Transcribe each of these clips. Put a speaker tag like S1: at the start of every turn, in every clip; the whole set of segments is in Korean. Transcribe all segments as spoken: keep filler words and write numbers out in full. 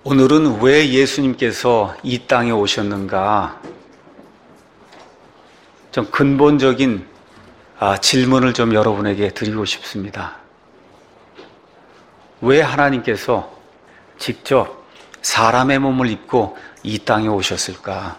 S1: 오늘은 왜 예수님께서 이 땅에 오셨는가? 좀 근본적인 질문을 좀 여러분에게 드리고 싶습니다. 왜 하나님께서 직접 사람의 몸을 입고 이 땅에 오셨을까?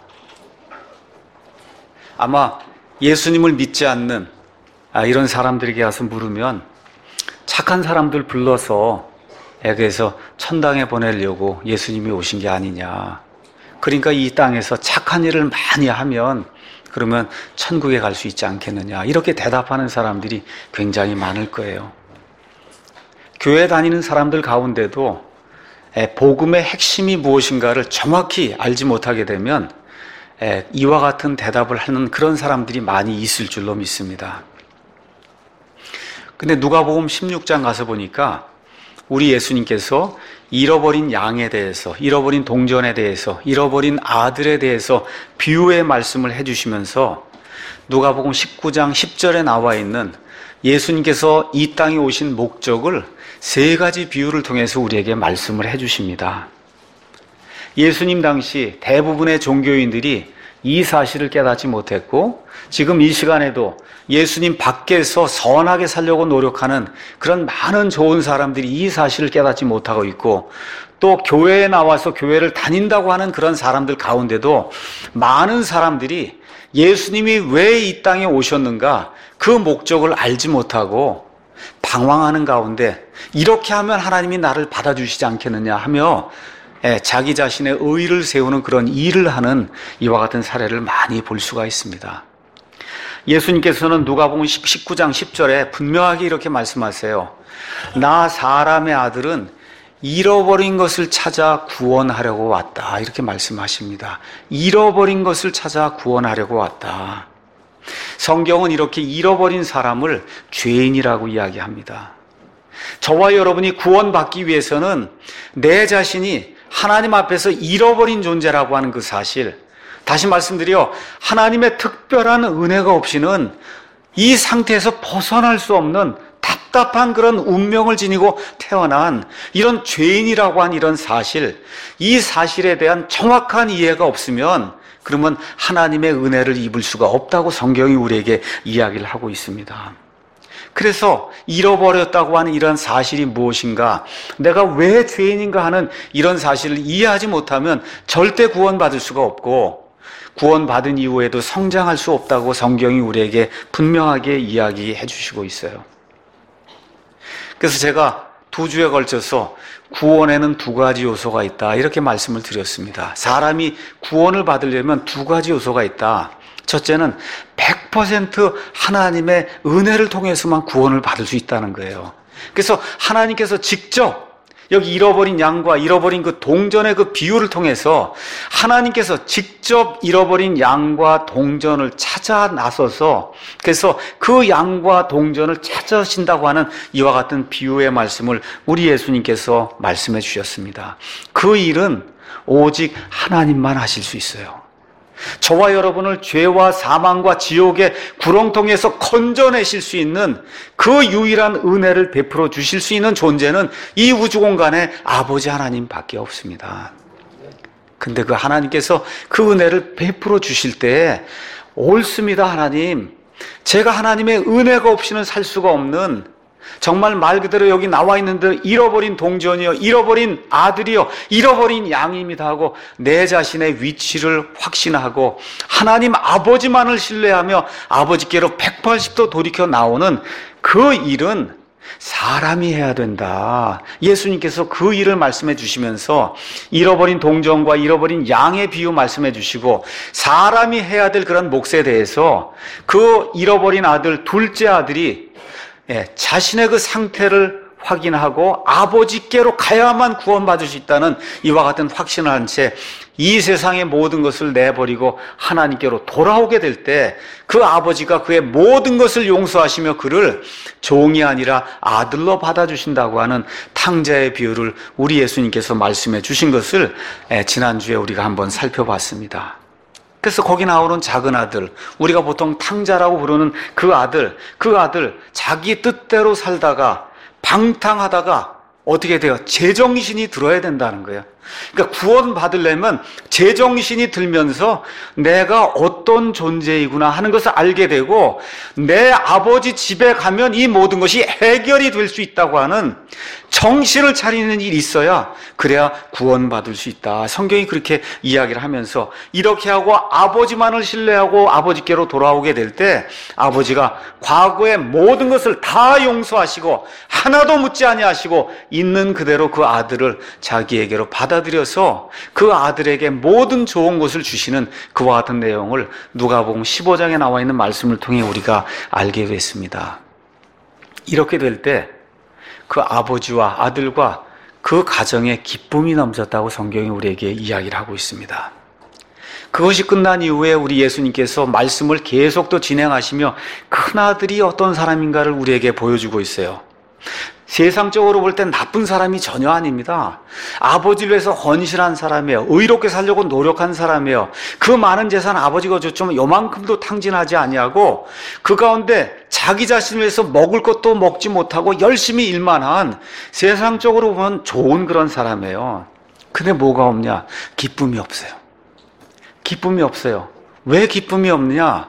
S1: 아마 예수님을 믿지 않는 이런 사람들에게 가서 물으면 착한 사람들 불러서 그래서 천당에 보내려고 예수님이 오신 게 아니냐. 그러니까 이 땅에서 착한 일을 많이 하면 그러면 천국에 갈 수 있지 않겠느냐. 이렇게 대답하는 사람들이 굉장히 많을 거예요. 교회 다니는 사람들 가운데도 복음의 핵심이 무엇인가를 정확히 알지 못하게 되면 이와 같은 대답을 하는 그런 사람들이 많이 있을 줄로 믿습니다. 근데 누가복음 십육 장 가서 보니까 우리 예수님께서 잃어버린 양에 대해서, 잃어버린 동전에 대해서, 잃어버린 아들에 대해서 비유의 말씀을 해주시면서 누가복음 십구 장 십 절에 나와 있는 예수님께서 이 땅에 오신 목적을 세 가지 비유를 통해서 우리에게 말씀을 해주십니다. 예수님 당시 대부분의 종교인들이 이 사실을 깨닫지 못했고 지금 이 시간에도 예수님 밖에서 선하게 살려고 노력하는 그런 많은 좋은 사람들이 이 사실을 깨닫지 못하고 있고 또 교회에 나와서 교회를 다닌다고 하는 그런 사람들 가운데도 많은 사람들이 예수님이 왜 이 땅에 오셨는가 그 목적을 알지 못하고 방황하는 가운데 이렇게 하면 하나님이 나를 받아주시지 않겠느냐 하며 자기 자신의 의의를 세우는 그런 일을 하는 이와 같은 사례를 많이 볼 수가 있습니다. 예수님께서는 누가복음 십구 장 십 절에 분명하게 이렇게 말씀하세요. 나 사람의 아들은 잃어버린 것을 찾아 구원하려고 왔다. 이렇게 말씀하십니다. 잃어버린 것을 찾아 구원하려고 왔다. 성경은 이렇게 잃어버린 사람을 죄인이라고 이야기합니다. 저와 여러분이 구원받기 위해서는 내 자신이 하나님 앞에서 잃어버린 존재라고 하는 그 사실, 다시 말씀드려 하나님의 특별한 은혜가 없이는 이 상태에서 벗어날 수 없는 답답한 그런 운명을 지니고 태어난 이런 죄인이라고 한 이런 사실, 이 사실에 대한 정확한 이해가 없으면 그러면 하나님의 은혜를 입을 수가 없다고 성경이 우리에게 이야기를 하고 있습니다. 그래서 잃어버렸다고 하는 이런 사실이 무엇인가, 내가 왜 죄인인가 하는 이런 사실을 이해하지 못하면 절대 구원받을 수가 없고 구원받은 이후에도 성장할 수 없다고 성경이 우리에게 분명하게 이야기해 주시고 있어요. 그래서 제가 두 주에 걸쳐서 구원에는 두 가지 요소가 있다 이렇게 말씀을 드렸습니다. 사람이 구원을 받으려면 두 가지 요소가 있다. 첫째는 백 퍼센트 하나님의 은혜를 통해서만 구원을 받을 수 있다는 거예요. 그래서 하나님께서 직접 여기 잃어버린 양과 잃어버린 그 동전의 그 비유를 통해서 하나님께서 직접 잃어버린 양과 동전을 찾아 나서서 그래서 그 양과 동전을 찾으신다고 하는 이와 같은 비유의 말씀을 우리 예수님께서 말씀해 주셨습니다. 그 일은 오직 하나님만 하실 수 있어요. 저와 여러분을 죄와 사망과 지옥의 구렁텅이에서 건져내실 수 있는 그 유일한 은혜를 베풀어 주실 수 있는 존재는 이 우주 공간에 아버지 하나님밖에 없습니다. 근데 그 하나님께서 그 은혜를 베풀어 주실 때 옳습니다. 하나님, 제가 하나님의 은혜가 없이는 살 수가 없는, 정말 말 그대로 여기 나와 있는데 잃어버린 동전이요, 잃어버린 아들이요, 잃어버린 양입니다 하고 내 자신의 위치를 확신하고 하나님 아버지만을 신뢰하며 아버지께로 백팔십 도 돌이켜 나오는 그 일은 사람이 해야 된다. 예수님께서 그 일을 말씀해 주시면서 잃어버린 동전과 잃어버린 양의 비유 말씀해 주시고 사람이 해야 될 그런 몫에 대해서 그 잃어버린 아들, 둘째 아들이 예, 자신의 그 상태를 확인하고 아버지께로 가야만 구원받을 수 있다는 이와 같은 확신을 한 채 이 세상의 모든 것을 내버리고 하나님께로 돌아오게 될 때 그 아버지가 그의 모든 것을 용서하시며 그를 종이 아니라 아들로 받아주신다고 하는 탕자의 비유를 우리 예수님께서 말씀해 주신 것을 예, 지난주에 우리가 한번 살펴봤습니다. 그래서 거기 나오는 작은 아들, 우리가 보통 탕자라고 부르는 그 아들, 그 아들 자기 뜻대로 살다가 방탕하다가 어떻게 돼요? 제정신이 들어야 된다는 거예요. 그러니까 구원 받으려면 제정신이 들면서 내가 어떤 존재이구나 하는 것을 알게 되고, 내 아버지 집에 가면 이 모든 것이 해결이 될 수 있다고 하는 정신을 차리는 일이 있어야, 그래야 구원받을 수 있다. 성경이 그렇게 이야기를 하면서, 이렇게 하고 아버지만을 신뢰하고 아버지께로 돌아오게 될 때 아버지가 과거의 모든 것을 다 용서하시고 하나도 묻지 아니하시고 있는 그대로 그 아들을 자기에게로 받아들여서 그 아들에게 모든 좋은 것을 주시는 그와 같은 내용을 누가복음 십오 장에 나와 있는 말씀을 통해 우리가 알게 됐습니다. 이렇게 될 때 그 아버지와 아들과 그 가정에 기쁨이 넘쳤다고 성경이 우리에게 이야기를 하고 있습니다. 그것이 끝난 이후에 우리 예수님께서 말씀을 계속 또 진행하시며 큰아들이 어떤 사람인가를 우리에게 보여주고 있어요. 세상적으로 볼 땐 나쁜 사람이 전혀 아닙니다. 아버지를 위해서 헌신한 사람이에요. 의롭게 살려고 노력한 사람이에요. 그 많은 재산 아버지가 줬지만 요만큼도 탕진하지 아니하고 그 가운데 자기 자신을 위해서 먹을 것도 먹지 못하고 열심히 일만 한, 세상적으로 보면 좋은 그런 사람이에요. 근데 뭐가 없냐? 기쁨이 없어요. 기쁨이 없어요. 왜 기쁨이 없느냐?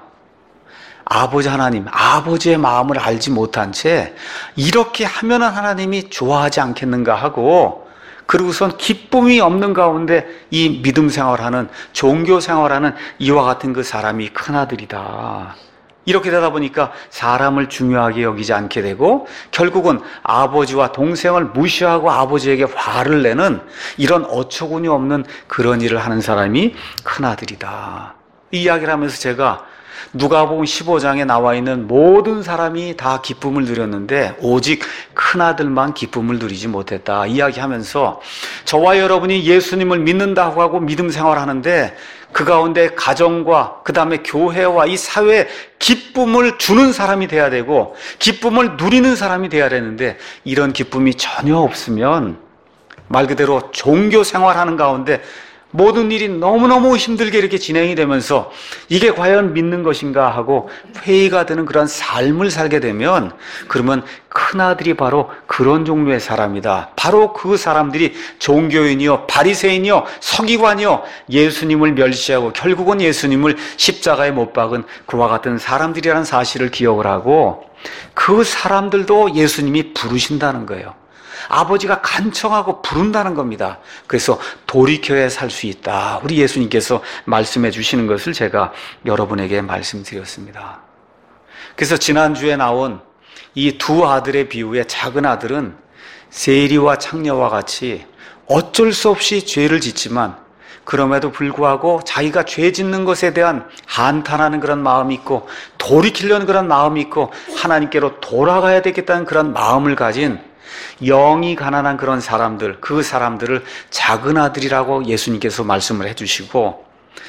S1: 아버지 하나님, 아버지의 마음을 알지 못한 채 이렇게 하면은 하나님이 좋아하지 않겠는가 하고, 그리고선 기쁨이 없는 가운데 이 믿음 생활하는, 종교 생활하는 이와 같은 그 사람이 큰아들이다. 이렇게 되다 보니까 사람을 중요하게 여기지 않게 되고 결국은 아버지와 동생을 무시하고 아버지에게 화를 내는 이런 어처구니 없는 그런 일을 하는 사람이 큰아들이다. 이 이야기를 하면서 제가 누가복음 십오 장에 나와 있는 모든 사람이 다 기쁨을 누렸는데 오직 큰아들만 기쁨을 누리지 못했다 이야기하면서, 저와 여러분이 예수님을 믿는다고 하고 믿음 생활하는데 그 가운데 가정과 그 다음에 교회와 이 사회에 기쁨을 주는 사람이 돼야 되고 기쁨을 누리는 사람이 돼야 되는데, 이런 기쁨이 전혀 없으면 말 그대로 종교 생활하는 가운데 모든 일이 너무너무 힘들게 이렇게 진행이 되면서 이게 과연 믿는 것인가 하고 회의가 되는 그런 삶을 살게 되면, 그러면 큰아들이 바로 그런 종류의 사람이다. 바로 그 사람들이 종교인이요, 바리새인이요, 서기관이요, 예수님을 멸시하고 결국은 예수님을 십자가에 못 박은 그와 같은 사람들이라는 사실을 기억을 하고, 그 사람들도 예수님이 부르신다는 거예요. 아버지가 간청하고 부른다는 겁니다. 그래서 돌이켜야 살 수 있다. 우리 예수님께서 말씀해 주시는 것을 제가 여러분에게 말씀드렸습니다. 그래서 지난주에 나온 이 두 아들의 비유의 작은 아들은 세리와 창녀와 같이 어쩔 수 없이 죄를 짓지만 그럼에도 불구하고 자기가 죄 짓는 것에 대한 한탄하는 그런 마음이 있고 돌이키려는 그런 마음이 있고 하나님께로 돌아가야 되겠다는 그런 마음을 가진 영이 가난한 그런 사람들, 그 사람들을 작은 아들이라고 예수님께서 말씀을 해주시고,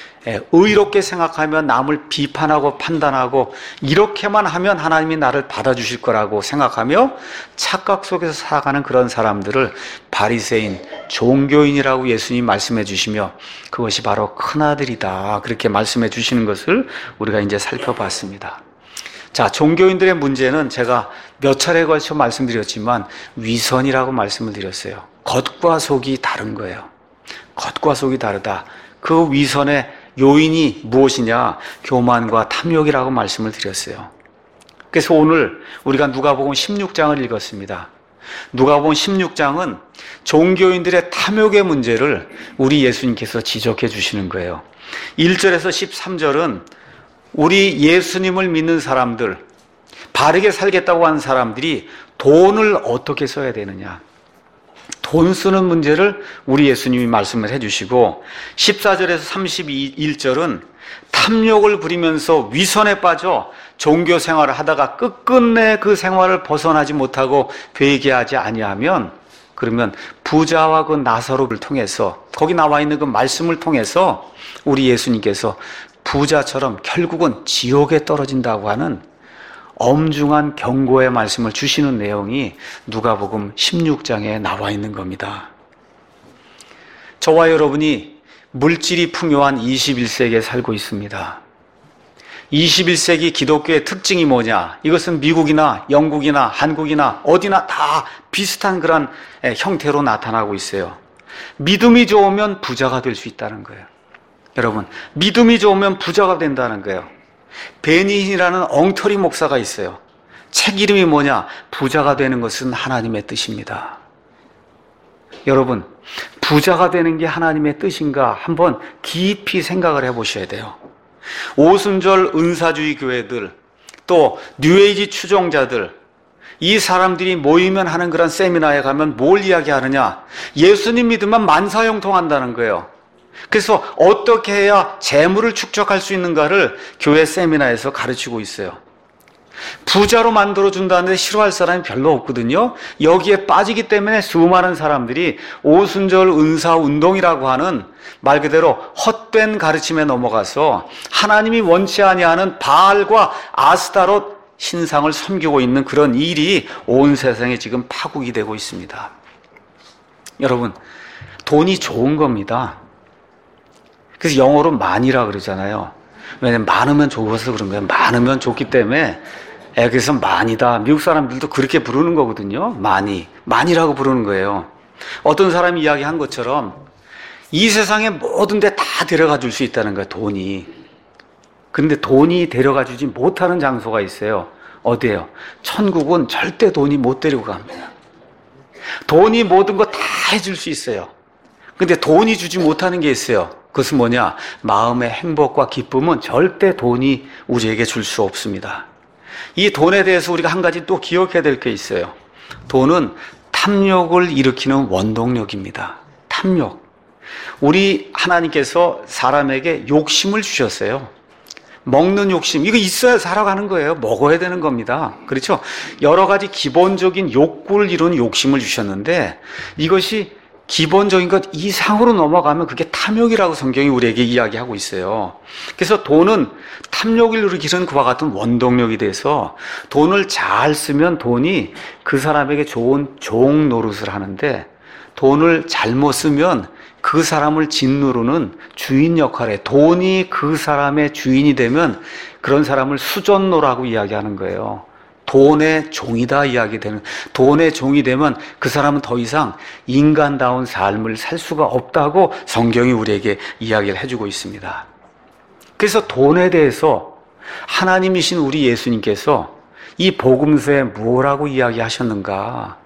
S1: 의롭게 생각하면 남을 비판하고 판단하고 이렇게만 하면 하나님이 나를 받아주실 거라고 생각하며 착각 속에서 살아가는 그런 사람들을 바리새인, 종교인이라고 예수님 말씀해 주시며, 그것이 바로 큰아들이다 그렇게 말씀해 주시는 것을 우리가 이제 살펴봤습니다. 자, 종교인들의 문제는 제가 몇 차례에 걸쳐 말씀드렸지만 위선이라고 말씀을 드렸어요. 겉과 속이 다른 거예요. 겉과 속이 다르다. 그 위선의 요인이 무엇이냐? 교만과 탐욕이라고 말씀을 드렸어요. 그래서 오늘 우리가 누가복음 십육 장을 읽었습니다. 누가복음 십육 장은 종교인들의 탐욕의 문제를 우리 예수님께서 지적해 주시는 거예요. 일 절에서 십삼 절은 우리 예수님을 믿는 사람들, 바르게 살겠다고 하는 사람들이 돈을 어떻게 써야 되느냐, 돈 쓰는 문제를 우리 예수님이 말씀을 해주시고, 십사 절에서 삼십일 절은 탐욕을 부리면서 위선에 빠져 종교 생활을 하다가 끝끝내 그 생활을 벗어나지 못하고 회개하지 아니하면, 그러면 부자와 그 나사로를 통해서, 거기 나와 있는 그 말씀을 통해서 우리 예수님께서 부자처럼 결국은 지옥에 떨어진다고 하는 엄중한 경고의 말씀을 주시는 내용이 누가복음 십육 장에 나와 있는 겁니다. 저와 여러분이 물질이 풍요한 이십일 세기에 살고 있습니다. 이십일 세기 기독교의 특징이 뭐냐? 이것은 미국이나 영국이나 한국이나 어디나 다 비슷한 그런 형태로 나타나고 있어요. 믿음이 좋으면 부자가 될 수 있다는 거예요. 여러분, 믿음이 좋으면 부자가 된다는 거예요. 베니힌이라는 엉터리 목사가 있어요. 책 이름이 뭐냐? 부자가 되는 것은 하나님의 뜻입니다. 여러분, 부자가 되는 게 하나님의 뜻인가 한번 깊이 생각을 해보셔야 돼요. 오순절 은사주의 교회들, 또 뉴에이지 추종자들, 이 사람들이 모이면 하는 그런 세미나에 가면 뭘 이야기하느냐? 예수님 믿으면 만사형통한다는 거예요. 그래서 어떻게 해야 재물을 축적할 수 있는가를 교회 세미나에서 가르치고 있어요. 부자로 만들어준다는데 싫어할 사람이 별로 없거든요. 여기에 빠지기 때문에 수많은 사람들이 오순절 은사 운동이라고 하는 말 그대로 헛된 가르침에 넘어가서 하나님이 원치 아니하는 바알과 아스타롯 신상을 섬기고 있는 그런 일이 온 세상에 지금 파국이 되고 있습니다. 여러분, 돈이 좋은 겁니다. 그래서 영어로 많이라 그러잖아요. 왜냐면 많으면 좋아서 그런 거예요. 많으면 좋기 때문에 예, 그래서 많이다. 미국 사람들도 그렇게 부르는 거거든요. 많이. 많이라고 부르는 거예요. 어떤 사람이 이야기한 것처럼 이 세상의 모든 데 다 데려가 줄 수 있다는 거예요. 돈이. 그런데 돈이 데려가 주지 못하는 장소가 있어요. 어디예요? 천국은 절대 돈이 못 데리고 갑니다. 돈이 모든 거 다 해줄 수 있어요. 근데 돈이 주지 못하는 게 있어요. 그것은 뭐냐? 마음의 행복과 기쁨은 절대 돈이 우리에게 줄 수 없습니다. 이 돈에 대해서 우리가 한 가지 또 기억해야 될 게 있어요. 돈은 탐욕을 일으키는 원동력입니다. 탐욕. 우리 하나님께서 사람에게 욕심을 주셨어요. 먹는 욕심, 이거 있어야 살아가는 거예요. 먹어야 되는 겁니다. 그렇죠? 여러 가지 기본적인 욕구를 이루는 욕심을 주셨는데 이것이 기본적인 것 이상으로 넘어가면 그게 탐욕이라고 성경이 우리에게 이야기하고 있어요. 그래서 돈은 탐욕을 일으키는 그와 같은 원동력이 돼서 돈을 잘 쓰면 돈이 그 사람에게 좋은 종 노릇을 하는데 돈을 잘못 쓰면 그 사람을 짓누르는 주인 역할에 돈이 그 사람의 주인이 되면 그런 사람을 수전노라고 이야기하는 거예요. 돈의 종이다 이야기되는, 돈의 종이 되면 그 사람은 더 이상 인간다운 삶을 살 수가 없다고 성경이 우리에게 이야기를 해주고 있습니다. 그래서 돈에 대해서 하나님이신 우리 예수님께서 이 복음서에 뭐라고 이야기하셨는가?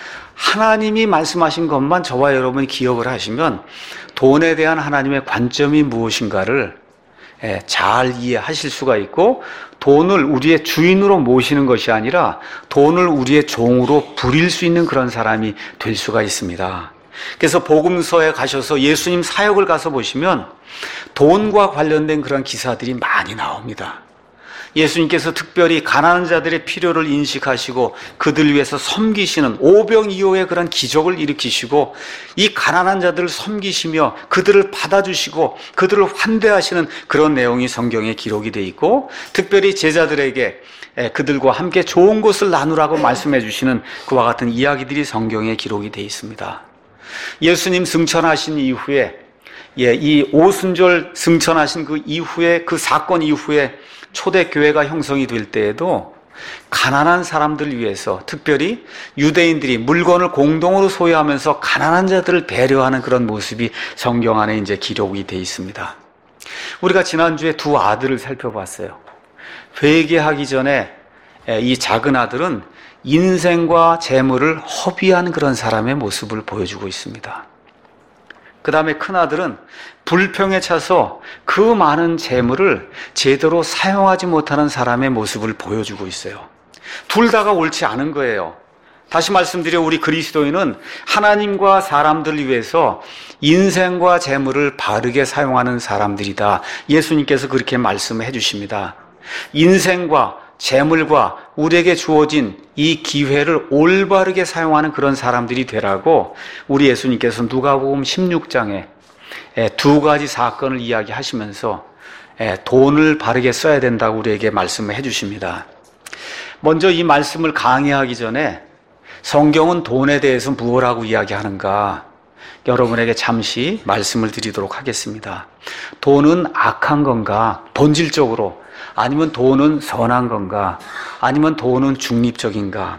S1: 하나님이 말씀하신 것만 저와 여러분이 기억을 하시면 돈에 대한 하나님의 관점이 무엇인가를 잘 이해하실 수가 있고, 돈을 우리의 주인으로 모시는 것이 아니라 돈을 우리의 종으로 부릴 수 있는 그런 사람이 될 수가 있습니다. 그래서 복음서에 가셔서 예수님 사역을 가서 보시면 돈과 관련된 그런 기사들이 많이 나옵니다. 예수님께서 특별히 가난한 자들의 필요를 인식하시고 그들 위해서 섬기시는 오병이어의 그런 기적을 일으키시고 이 가난한 자들을 섬기시며 그들을 받아주시고 그들을 환대하시는 그런 내용이 성경에 기록이 되어 있고, 특별히 제자들에게 그들과 함께 좋은 것을 나누라고 말씀해 주시는 그와 같은 이야기들이 성경에 기록이 되어 있습니다. 예수님 승천하신 이후에, 예, 이 오순절 승천하신 그 이후에, 그 사건 이후에 초대교회가 형성이 될 때에도 가난한 사람들을 위해서, 특별히 유대인들이 물건을 공동으로 소유하면서 가난한 자들을 배려하는 그런 모습이 성경 안에 이제 기록이 되어 있습니다. 우리가 지난주에 두 아들을 살펴봤어요. 회개하기 전에 이 작은 아들은 인생과 재물을 허비한 그런 사람의 모습을 보여주고 있습니다. 그 다음에 큰 아들은 불평에 차서 그 많은 재물을 제대로 사용하지 못하는 사람의 모습을 보여주고 있어요. 둘 다가 옳지 않은 거예요. 다시 말씀드려, 우리 그리스도인은 하나님과 사람들을 위해서 인생과 재물을 바르게 사용하는 사람들이다. 예수님께서 그렇게 말씀해 주십니다. 인생과 재물과 우리에게 주어진 이 기회를 올바르게 사용하는 그런 사람들이 되라고 우리 예수님께서 누가복음 십육 장에 두 가지 사건을 이야기하시면서 돈을 바르게 써야 된다고 우리에게 말씀을 해주십니다. 먼저 이 말씀을 강의하기 전에 성경은 돈에 대해서 무엇라고 이야기하는가, 여러분에게 잠시 말씀을 드리도록 하겠습니다. 돈은 악한 건가? 본질적으로 아니면 돈은 선한 건가? 아니면 돈은 중립적인가?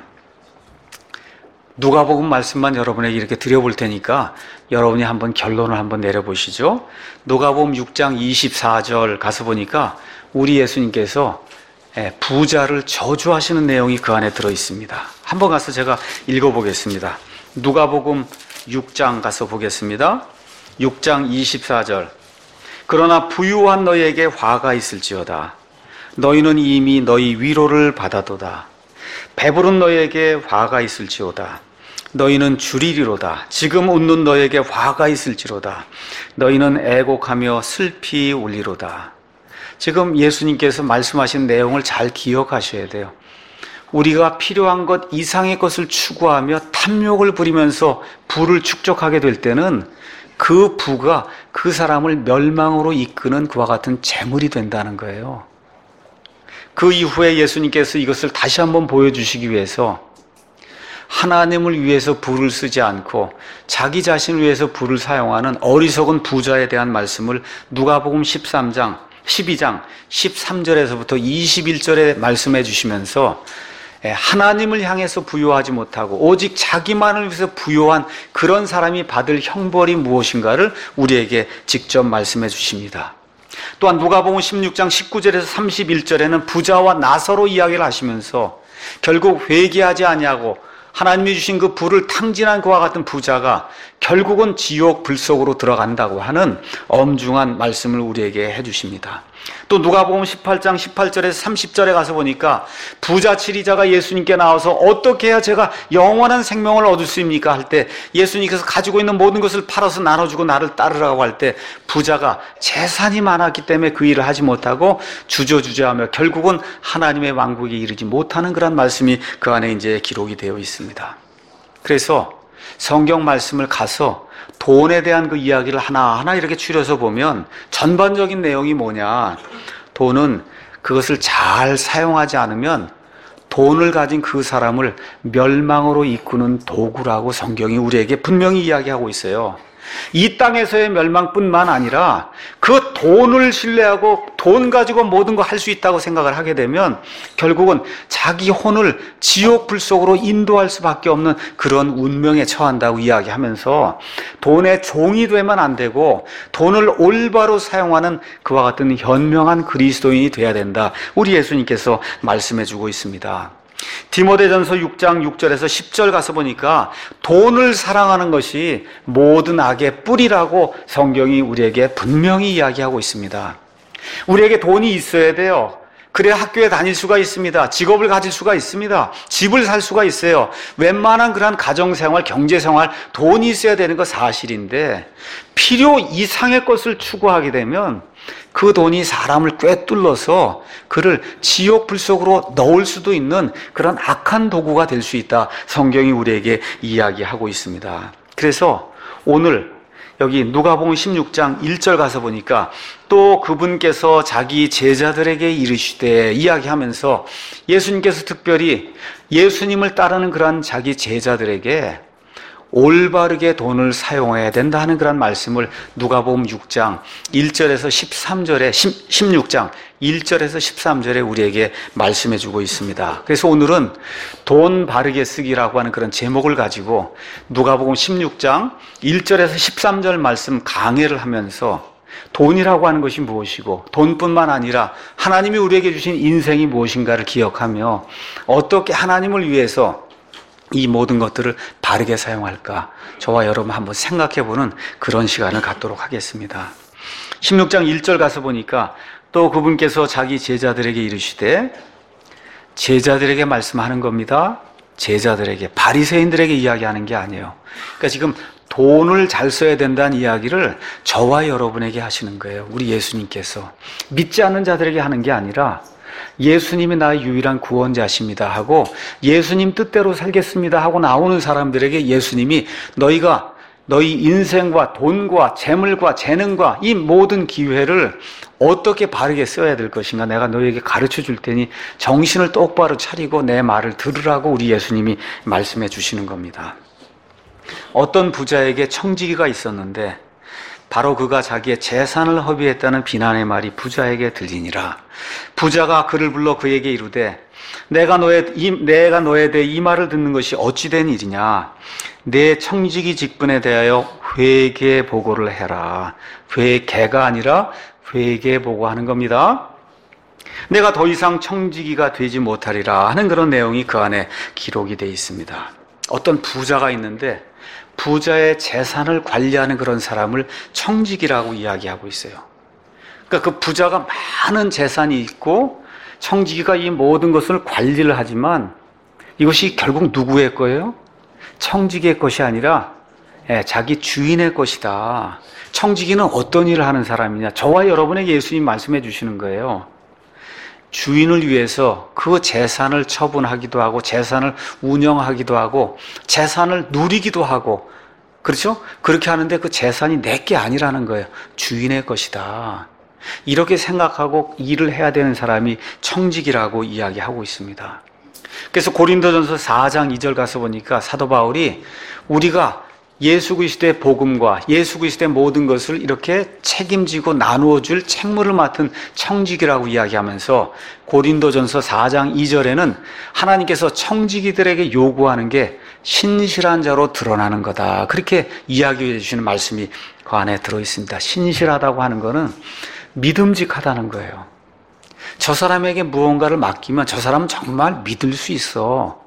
S1: 누가복음 말씀만 여러분에게 이렇게 드려볼 테니까 여러분이 한번 결론을 한번 내려보시죠. 누가복음 육 장 이십사 절 가서 보니까 우리 예수님께서 부자를 저주하시는 내용이 그 안에 들어 있습니다. 한번 가서 제가 읽어보겠습니다. 누가복음 육 장 가서 보겠습니다. 육 장 이십사 절. 그러나 부유한 너희에게 화가 있을지어다. 너희는 이미 너희 위로를 받아도다. 배부른 너희에게 화가 있을지어다. 너희는 줄이리로다. 지금 웃는 너희에게 화가 있을지로다. 너희는 애곡하며 슬피 울리로다. 지금 예수님께서 말씀하신 내용을 잘 기억하셔야 돼요. 우리가 필요한 것 이상의 것을 추구하며 탐욕을 부리면서 부를 축적하게 될 때는 그 부가 그 사람을 멸망으로 이끄는 그와 같은 재물이 된다는 거예요. 그 이후에 예수님께서 이것을 다시 한번 보여주시기 위해서 하나님을 위해서 부를 쓰지 않고 자기 자신을 위해서 부를 사용하는 어리석은 부자에 대한 말씀을 누가복음 십삼 장, 십이 장, 십삼 절에서부터 이십일 절에 말씀해 주시면서 하나님을 향해서 부요하지 못하고 오직 자기만을 위해서 부요한 그런 사람이 받을 형벌이 무엇인가를 우리에게 직접 말씀해 주십니다. 또한 누가복음 십육 장 십구 절에서 삼십일 절에는 부자와 나서로 이야기를 하시면서 결국 회개하지 아니하고 하나님이 주신 그 부를 탕진한 그와 같은 부자가 결국은 지옥 불 속으로 들어간다고 하는 엄중한 말씀을 우리에게 해주십니다. 또 누가복음 십팔 장 십팔 절에서 삼십 절에 가서 보니까 부자 치리자가 예수님께 나와서 어떻게 해야 제가 영원한 생명을 얻을 수 있습니까? 할 때 예수님께서 가지고 있는 모든 것을 팔아서 나눠주고 나를 따르라고 할 때 부자가 재산이 많았기 때문에 그 일을 하지 못하고 주저주저하며 결국은 하나님의 왕국에 이르지 못하는 그런 말씀이 그 안에 이제 기록이 되어 있습니다. 그래서 성경 말씀을 가서 돈에 대한 그 이야기를 하나하나 이렇게 추려서 보면 전반적인 내용이 뭐냐? 돈은 그것을 잘 사용하지 않으면 돈을 가진 그 사람을 멸망으로 이끄는 도구라고 성경이 우리에게 분명히 이야기하고 있어요. 이 땅에서의 멸망뿐만 아니라 그 돈을 신뢰하고 돈 가지고 모든 거 할 수 있다고 생각을 하게 되면 결국은 자기 혼을 지옥 불 속으로 인도할 수밖에 없는 그런 운명에 처한다고 이야기하면서 돈의 종이 되면 안 되고 돈을 올바로 사용하는 그와 같은 현명한 그리스도인이 돼야 된다. 우리 예수님께서 말씀해 주고 있습니다. 디모데전서 육 장 육 절에서 십 절 가서 보니까 돈을 사랑하는 것이 모든 악의 뿌리라고 성경이 우리에게 분명히 이야기하고 있습니다. 우리에게 돈이 있어야 돼요. 그래야 학교에 다닐 수가 있습니다. 직업을 가질 수가 있습니다. 집을 살 수가 있어요. 웬만한 그런 가정생활, 경제생활 돈이 있어야 되는 거 사실인데 필요 이상의 것을 추구하게 되면 그 돈이 사람을 꿰뚫러서 그를 지옥 불 속으로 넣을 수도 있는 그런 악한 도구가 될 수 있다. 성경이 우리에게 이야기하고 있습니다. 그래서 오늘 여기 누가복음 십육 장 일 절 가서 보니까 또 그분께서 자기 제자들에게 이르시되 이야기하면서 예수님께서 특별히 예수님을 따르는 그런 자기 제자들에게 올바르게 돈을 사용해야 된다 하는 그런 말씀을 누가복음 육 장 일 절에서 십삼 절에 십육 장 일 절에서 십삼 절에 우리에게 말씀해 주고 있습니다. 그래서 오늘은 돈 바르게 쓰기라고 하는 그런 제목을 가지고 누가복음 십육 장 일 절에서 십삼 절 말씀 강해를 하면서 돈이라고 하는 것이 무엇이고 돈뿐만 아니라 하나님이 우리에게 주신 인생이 무엇인가를 기억하며 어떻게 하나님을 위해서 이 모든 것들을 바르게 사용할까 저와 여러분 한번 생각해보는 그런 시간을 갖도록 하겠습니다. 십육 장 일 절 가서 보니까 또 그분께서 자기 제자들에게 이르시되 제자들에게 말씀하는 겁니다. 제자들에게, 바리새인들에게 이야기하는 게 아니에요. 그러니까 지금 돈을 잘 써야 된다는 이야기를 저와 여러분에게 하시는 거예요. 우리 예수님께서 믿지 않는 자들에게 하는 게 아니라 예수님이 나의 유일한 구원자십니다 하고 예수님 뜻대로 살겠습니다 하고 나오는 사람들에게 예수님이 너희가 너희 인생과 돈과 재물과 재능과 이 모든 기회를 어떻게 바르게 써야 될 것인가 내가 너희에게 가르쳐 줄 테니 정신을 똑바로 차리고 내 말을 들으라고 우리 예수님이 말씀해 주시는 겁니다. 어떤 부자에게 청지기가 있었는데 바로 그가 자기의 재산을 허비했다는 비난의 말이 부자에게 들리니라. 부자가 그를 불러 그에게 이르되 내가 너의 이, 내가 너에 대해 이 말을 듣는 것이 어찌된 일이냐. 내 청지기 직분에 대하여 회개 보고를 해라. 회개가 아니라 회개 보고하는 겁니다. 내가 더 이상 청지기가 되지 못하리라 하는 그런 내용이 그 안에 기록이 되어 있습니다. 어떤 부자가 있는데 부자의 재산을 관리하는 그런 사람을 청지기라고 이야기하고 있어요. 그러니까 그 부자가 많은 재산이 있고 청지기가 이 모든 것을 관리를 하지만 이것이 결국 누구의 거예요? 청지기의 것이 아니라 자기 주인의 것이다. 청지기는 어떤 일을 하는 사람이냐? 저와 여러분에게 예수님 말씀해 주시는 거예요. 주인을 위해서 그 재산을 처분하기도 하고 재산을 운영하기도 하고 재산을 누리기도 하고, 그렇죠? 그렇게 하는데 그 재산이 내게 아니라는 거예요. 주인의 것이다. 이렇게 생각하고 일을 해야 되는 사람이 청지기라고 이야기하고 있습니다. 그래서 고린도전서 사 장 이 절 가서 보니까 사도 바울이 우리가 예수 그리스도의 복음과 예수 그리스도의 모든 것을 이렇게 책임지고 나누어 줄 책무를 맡은 청지기라고 이야기하면서 고린도전서 사 장 이 절에는 하나님께서 청지기들에게 요구하는 게 신실한 자로 드러나는 거다. 그렇게 이야기해 주시는 말씀이 그 안에 들어 있습니다. 신실하다고 하는 거는 믿음직하다는 거예요. 저 사람에게 무언가를 맡기면 저 사람은 정말 믿을 수 있어.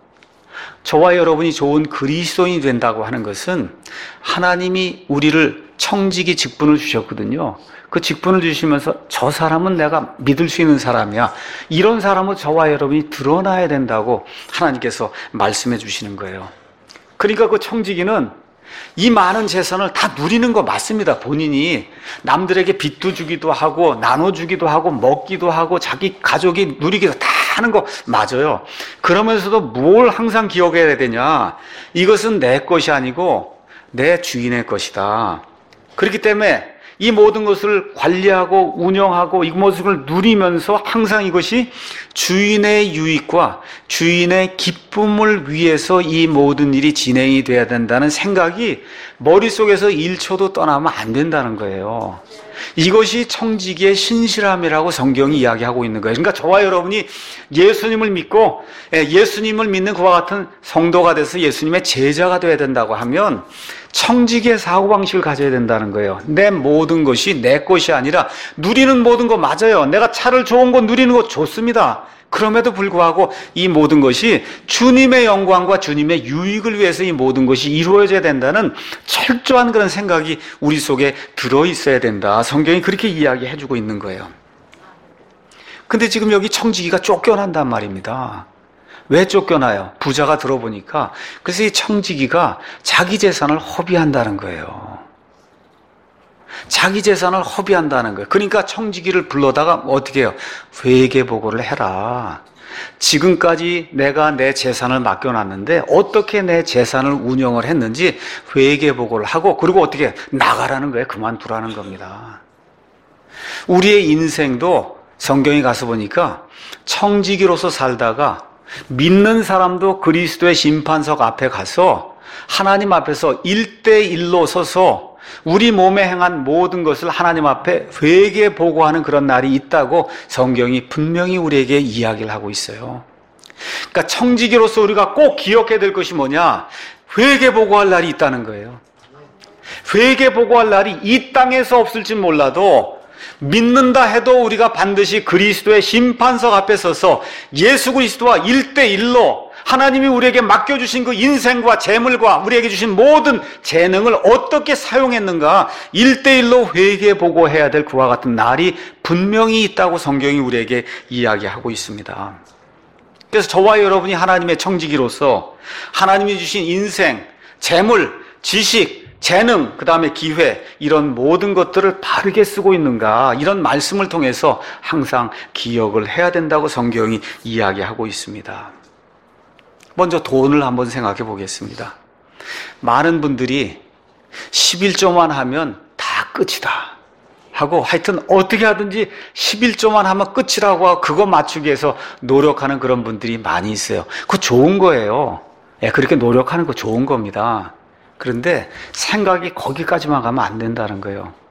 S1: 저와 여러분이 좋은 그리스도인이 된다고 하는 것은 하나님이 우리를 청지기 직분을 주셨거든요. 그 직분을 주시면서 저 사람은 내가 믿을 수 있는 사람이야. 이런 사람은 저와 여러분이 드러나야 된다고 하나님께서 말씀해 주시는 거예요. 그러니까 그 청지기는 이 많은 재산을 다 누리는 거 맞습니다. 본인이 남들에게 빚도 주기도 하고 나눠주기도 하고 먹기도 하고 자기 가족이 누리기도 다 하는 거 맞아요. 그러면서도 뭘 항상 기억해야 되냐. 이것은 내 것이 아니고 내 주인의 것이다. 그렇기 때문에 이 모든 것을 관리하고 운영하고 이 모습을 누리면서 항상 이것이 주인의 유익과 주인의 기쁨을 위해서 이 모든 일이 진행이 돼야 된다는 생각이 머릿속에서 일 초도 떠나면 안 된다는 거예요. 이것이 청지기의 신실함이라고 성경이 이야기하고 있는 거예요. 그러니까 저와 여러분이 예수님을 믿고 예수님을 믿는 그와 같은 성도가 돼서 예수님의 제자가 되어야 된다고 하면 청지기의 사고방식을 가져야 된다는 거예요. 내 모든 것이 내 것이 아니라 누리는 모든 거 맞아요. 내가 차를 좋은 거 누리는 거 좋습니다. 그럼에도 불구하고 이 모든 것이 주님의 영광과 주님의 유익을 위해서 이 모든 것이 이루어져야 된다는 철저한 그런 생각이 우리 속에 들어있어야 된다. 성경이 그렇게 이야기해주고 있는 거예요. 근데 지금 여기 청지기가 쫓겨난단 말입니다. 왜 쫓겨나요? 부자가 들어보니까 그래서 이 청지기가 자기 재산을 허비한다는 거예요. 자기 재산을 허비한다는 거예요. 그러니까 청지기를 불러다가 어떻게 해요? 회계 보고를 해라. 지금까지 내가 내 재산을 맡겨놨는데 어떻게 내 재산을 운영을 했는지 회계 보고를 하고, 그리고 어떻게 나가라는 거예요. 그만두라는 겁니다. 우리의 인생도 성경에 가서 보니까 청지기로서 살다가 믿는 사람도 그리스도의 심판석 앞에 가서 하나님 앞에서 일대일로 서서 우리 몸에 행한 모든 것을 하나님 앞에 회개 보고하는 그런 날이 있다고 성경이 분명히 우리에게 이야기를 하고 있어요. 그러니까 청지기로서 우리가 꼭 기억해야 될 것이 뭐냐? 회개 보고할 날이 있다는 거예요. 회개 보고할 날이 이 땅에서 없을지 몰라도 믿는다 해도 우리가 반드시 그리스도의 심판석 앞에 서서 예수 그리스도와 일대일로 하나님이 우리에게 맡겨주신 그 인생과 재물과 우리에게 주신 모든 재능을 어떻게 사용했는가 일대일로 회개 보고해야 될 그와 같은 날이 분명히 있다고 성경이 우리에게 이야기하고 있습니다. 그래서 저와 여러분이 하나님의 청지기로서 하나님이 주신 인생, 재물, 지식, 재능, 그 다음에 기회, 이런 모든 것들을 바르게 쓰고 있는가, 이런 말씀을 통해서 항상 기억을 해야 된다고 성경이 이야기하고 있습니다. 먼저 돈을 한번 생각해 보겠습니다. 많은 분들이 십일조만 하면 다 끝이다 하고, 하여튼 어떻게 하든지 십일조만 하면 끝이라고 하고 그거 맞추기 위해서 노력하는 그런 분들이 많이 있어요. 그거 좋은 거예요. 예, 그렇게 노력하는 거 좋은 겁니다. 그런데 생각이 거기까지만 가면 안 된다는 거예요.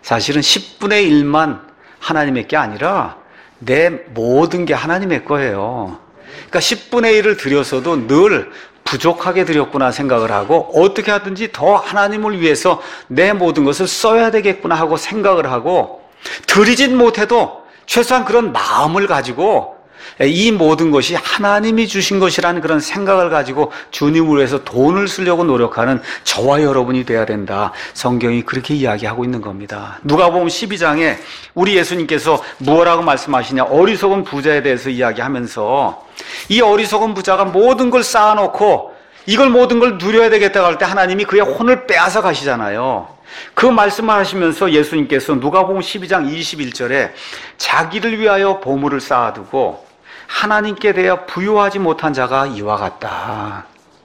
S1: 사실은 십분의 일만 하나님의 게 아니라 내 모든 게 하나님의 거예요. 그러니까 십분의 일을 드렸어도 늘 부족하게 드렸구나 생각을 하고 어떻게 하든지 더 하나님을 위해서 내 모든 것을 써야 되겠구나 하고 생각을 하고 드리진 못해도 최소한 그런 마음을 가지고 이 모든 것이 하나님이 주신 것이라는 그런 생각을 가지고 주님을 위해서 돈을 쓰려고 노력하는 저와 여러분이 돼야 된다. 성경이 그렇게 이야기하고 있는 겁니다. 누가복음 십이 장에 우리 예수님께서 무엇라고 말씀하시냐, 어리석은 부자에 대해서 이야기하면서 이 어리석은 부자가 모든 걸 쌓아놓고 이걸 모든 걸 누려야 되겠다고 할 때 하나님이 그의 혼을 빼앗아 가시잖아요. 그 말씀을 하시면서 예수님께서 누가복음 십이 장 이십일 절에 자기를 위하여 보물을 쌓아두고 하나님께 대하여 부유하지 못한 자가 이와 같다.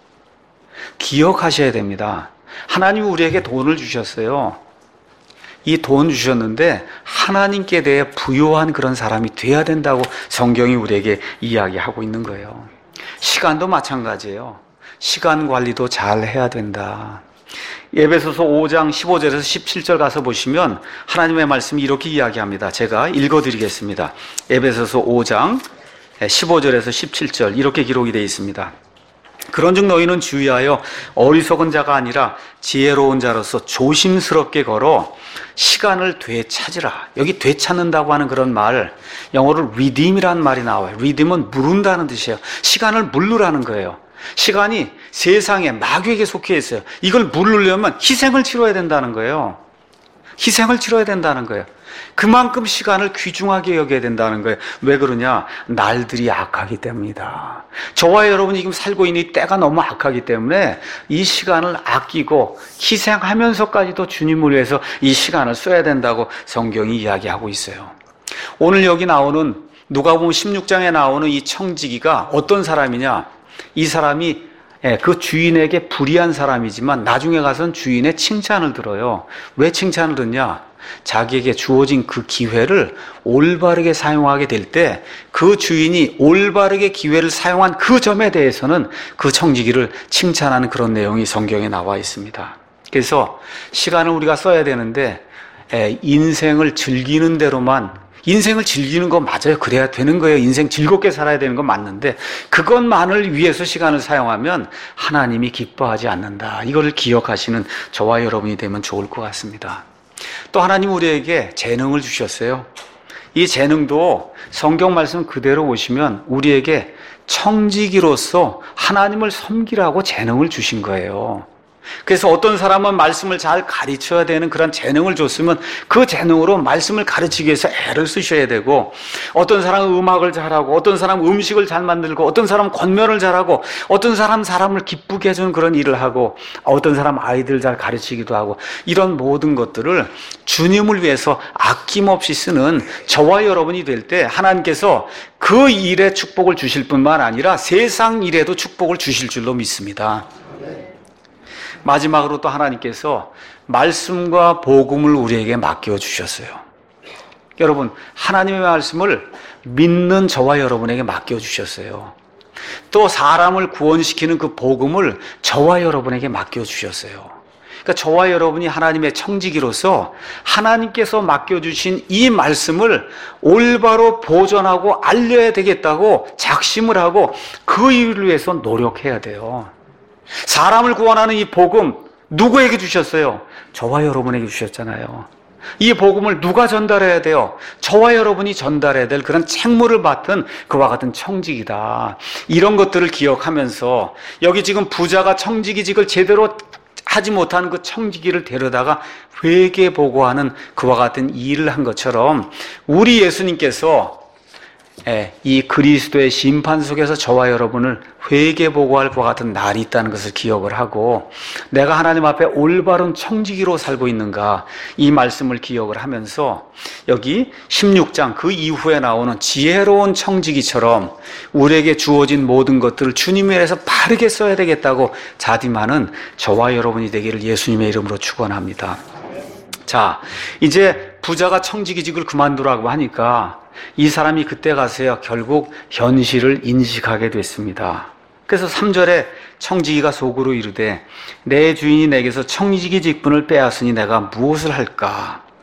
S1: 기억하셔야 됩니다. 하나님이 우리에게 돈을 주셨어요. 이 돈 주셨는데 하나님께 대해 부유한 그런 사람이 돼야 된다고 성경이 우리에게 이야기하고 있는 거예요. 시간도 마찬가지예요. 시간 관리도 잘 해야 된다. 에베소서 오 장 십오 절에서 십칠 절 가서 보시면 하나님의 말씀이 이렇게 이야기합니다. 제가 읽어드리겠습니다. 에베소서 오 장 십오 절에서 십칠 절 이렇게 기록이 되어 있습니다. 그런즉 너희는 주의하여 어리석은 자가 아니라 지혜로운 자로서 조심스럽게 걸어 시간을 되찾으라. 여기 되찾는다고 하는 그런 말, 영어로 redeem이라는 말이 나와요. redeem은 물은다는 뜻이에요. 시간을 물르라는 거예요. 시간이 세상에 마귀에게 속해 있어요. 이걸 물르려면 희생을 치러야 된다는 거예요. 희생을 치러야 된다는 거예요. 그만큼 시간을 귀중하게 여겨야 된다는 거예요. 왜 그러냐? 날들이 악하기 때문이다. 저와 여러분이 지금 살고 있는 이 때가 너무 악하기 때문에 이 시간을 아끼고 희생하면서까지도 주님을 위해서 이 시간을 써야 된다고 성경이 이야기하고 있어요. 오늘 여기 나오는 누가복음 십육 장에 나오는 이 청지기가 어떤 사람이냐? 이 사람이 그 주인에게 불의한 사람이지만 나중에 가서는 주인의 칭찬을 들어요. 왜 칭찬을 듣냐? 자기에게 주어진 그 기회를 올바르게 사용하게 될 때 그 주인이 올바르게 기회를 사용한 그 점에 대해서는 그 청지기를 칭찬하는 그런 내용이 성경에 나와 있습니다. 그래서 시간을 우리가 써야 되는데 인생을 즐기는 대로만, 인생을 즐기는 거 맞아요. 그래야 되는 거예요. 인생 즐겁게 살아야 되는 건 맞는데 그것만을 위해서 시간을 사용하면 하나님이 기뻐하지 않는다. 이걸 기억하시는 저와 여러분이 되면 좋을 것 같습니다. 또 하나님 우리에게 재능을 주셨어요. 이 재능도 성경 말씀 그대로 보시면 우리에게 청지기로서 하나님을 섬기라고 재능을 주신 거예요. 그래서 어떤 사람은 말씀을 잘 가르쳐야 되는 그런 재능을 줬으면 그 재능으로 말씀을 가르치기 위해서 애를 쓰셔야 되고, 어떤 사람은 음악을 잘하고, 어떤 사람은 음식을 잘 만들고, 어떤 사람은 권면을 잘하고, 어떤 사람은 사람을 기쁘게 해주는 그런 일을 하고, 어떤 사람은 아이들 잘 가르치기도 하고, 이런 모든 것들을 주님을 위해서 아낌없이 쓰는 저와 여러분이 될 때 하나님께서 그 일에 축복을 주실 뿐만 아니라 세상 일에도 축복을 주실 줄로 믿습니다. 마지막으로 또 하나님께서 말씀과 복음을 우리에게 맡겨주셨어요. 여러분, 하나님의 말씀을 믿는 저와 여러분에게 맡겨주셨어요. 또 사람을 구원시키는 그 복음을 저와 여러분에게 맡겨주셨어요. 그러니까 저와 여러분이 하나님의 청지기로서 하나님께서 맡겨주신 이 말씀을 올바로 보존하고 알려야 되겠다고 작심을 하고 그 일을 위해서 노력해야 돼요. 사람을 구원하는 이 복음 누구에게 주셨어요? 저와 여러분에게 주셨잖아요. 이 복음을 누가 전달해야 돼요? 저와 여러분이 전달해야 될 그런 책무를 맡은 그와 같은 청지기다. 이런 것들을 기억하면서 여기 지금 부자가 청지기직을 제대로 하지 못한 그 청지기를 데려다가 회개 보고하는 그와 같은 일을 한 것처럼 우리 예수님께서 이 그리스도의 심판 속에서 저와 여러분을 회개 보고할 것과 같은 날이 있다는 것을 기억을 하고, 내가 하나님 앞에 올바른 청지기로 살고 있는가, 이 말씀을 기억을 하면서 여기 십육 장 그 이후에 나오는 지혜로운 청지기처럼 우리에게 주어진 모든 것들을 주님의 일에서 바르게 써야 되겠다고 자dim하는 저와 여러분이 되기를 예수님의 이름으로 축원합니다. 자, 이제 부자가 청지기직을 그만두라고 하니까 이 사람이 그때 가서야 결국 현실을 인식하게 됐습니다. 그래서 삼 절에 청지기가 속으로 이르되 내 주인이 내게서 청지기 직분을 빼앗으니 내가 무엇을 할까?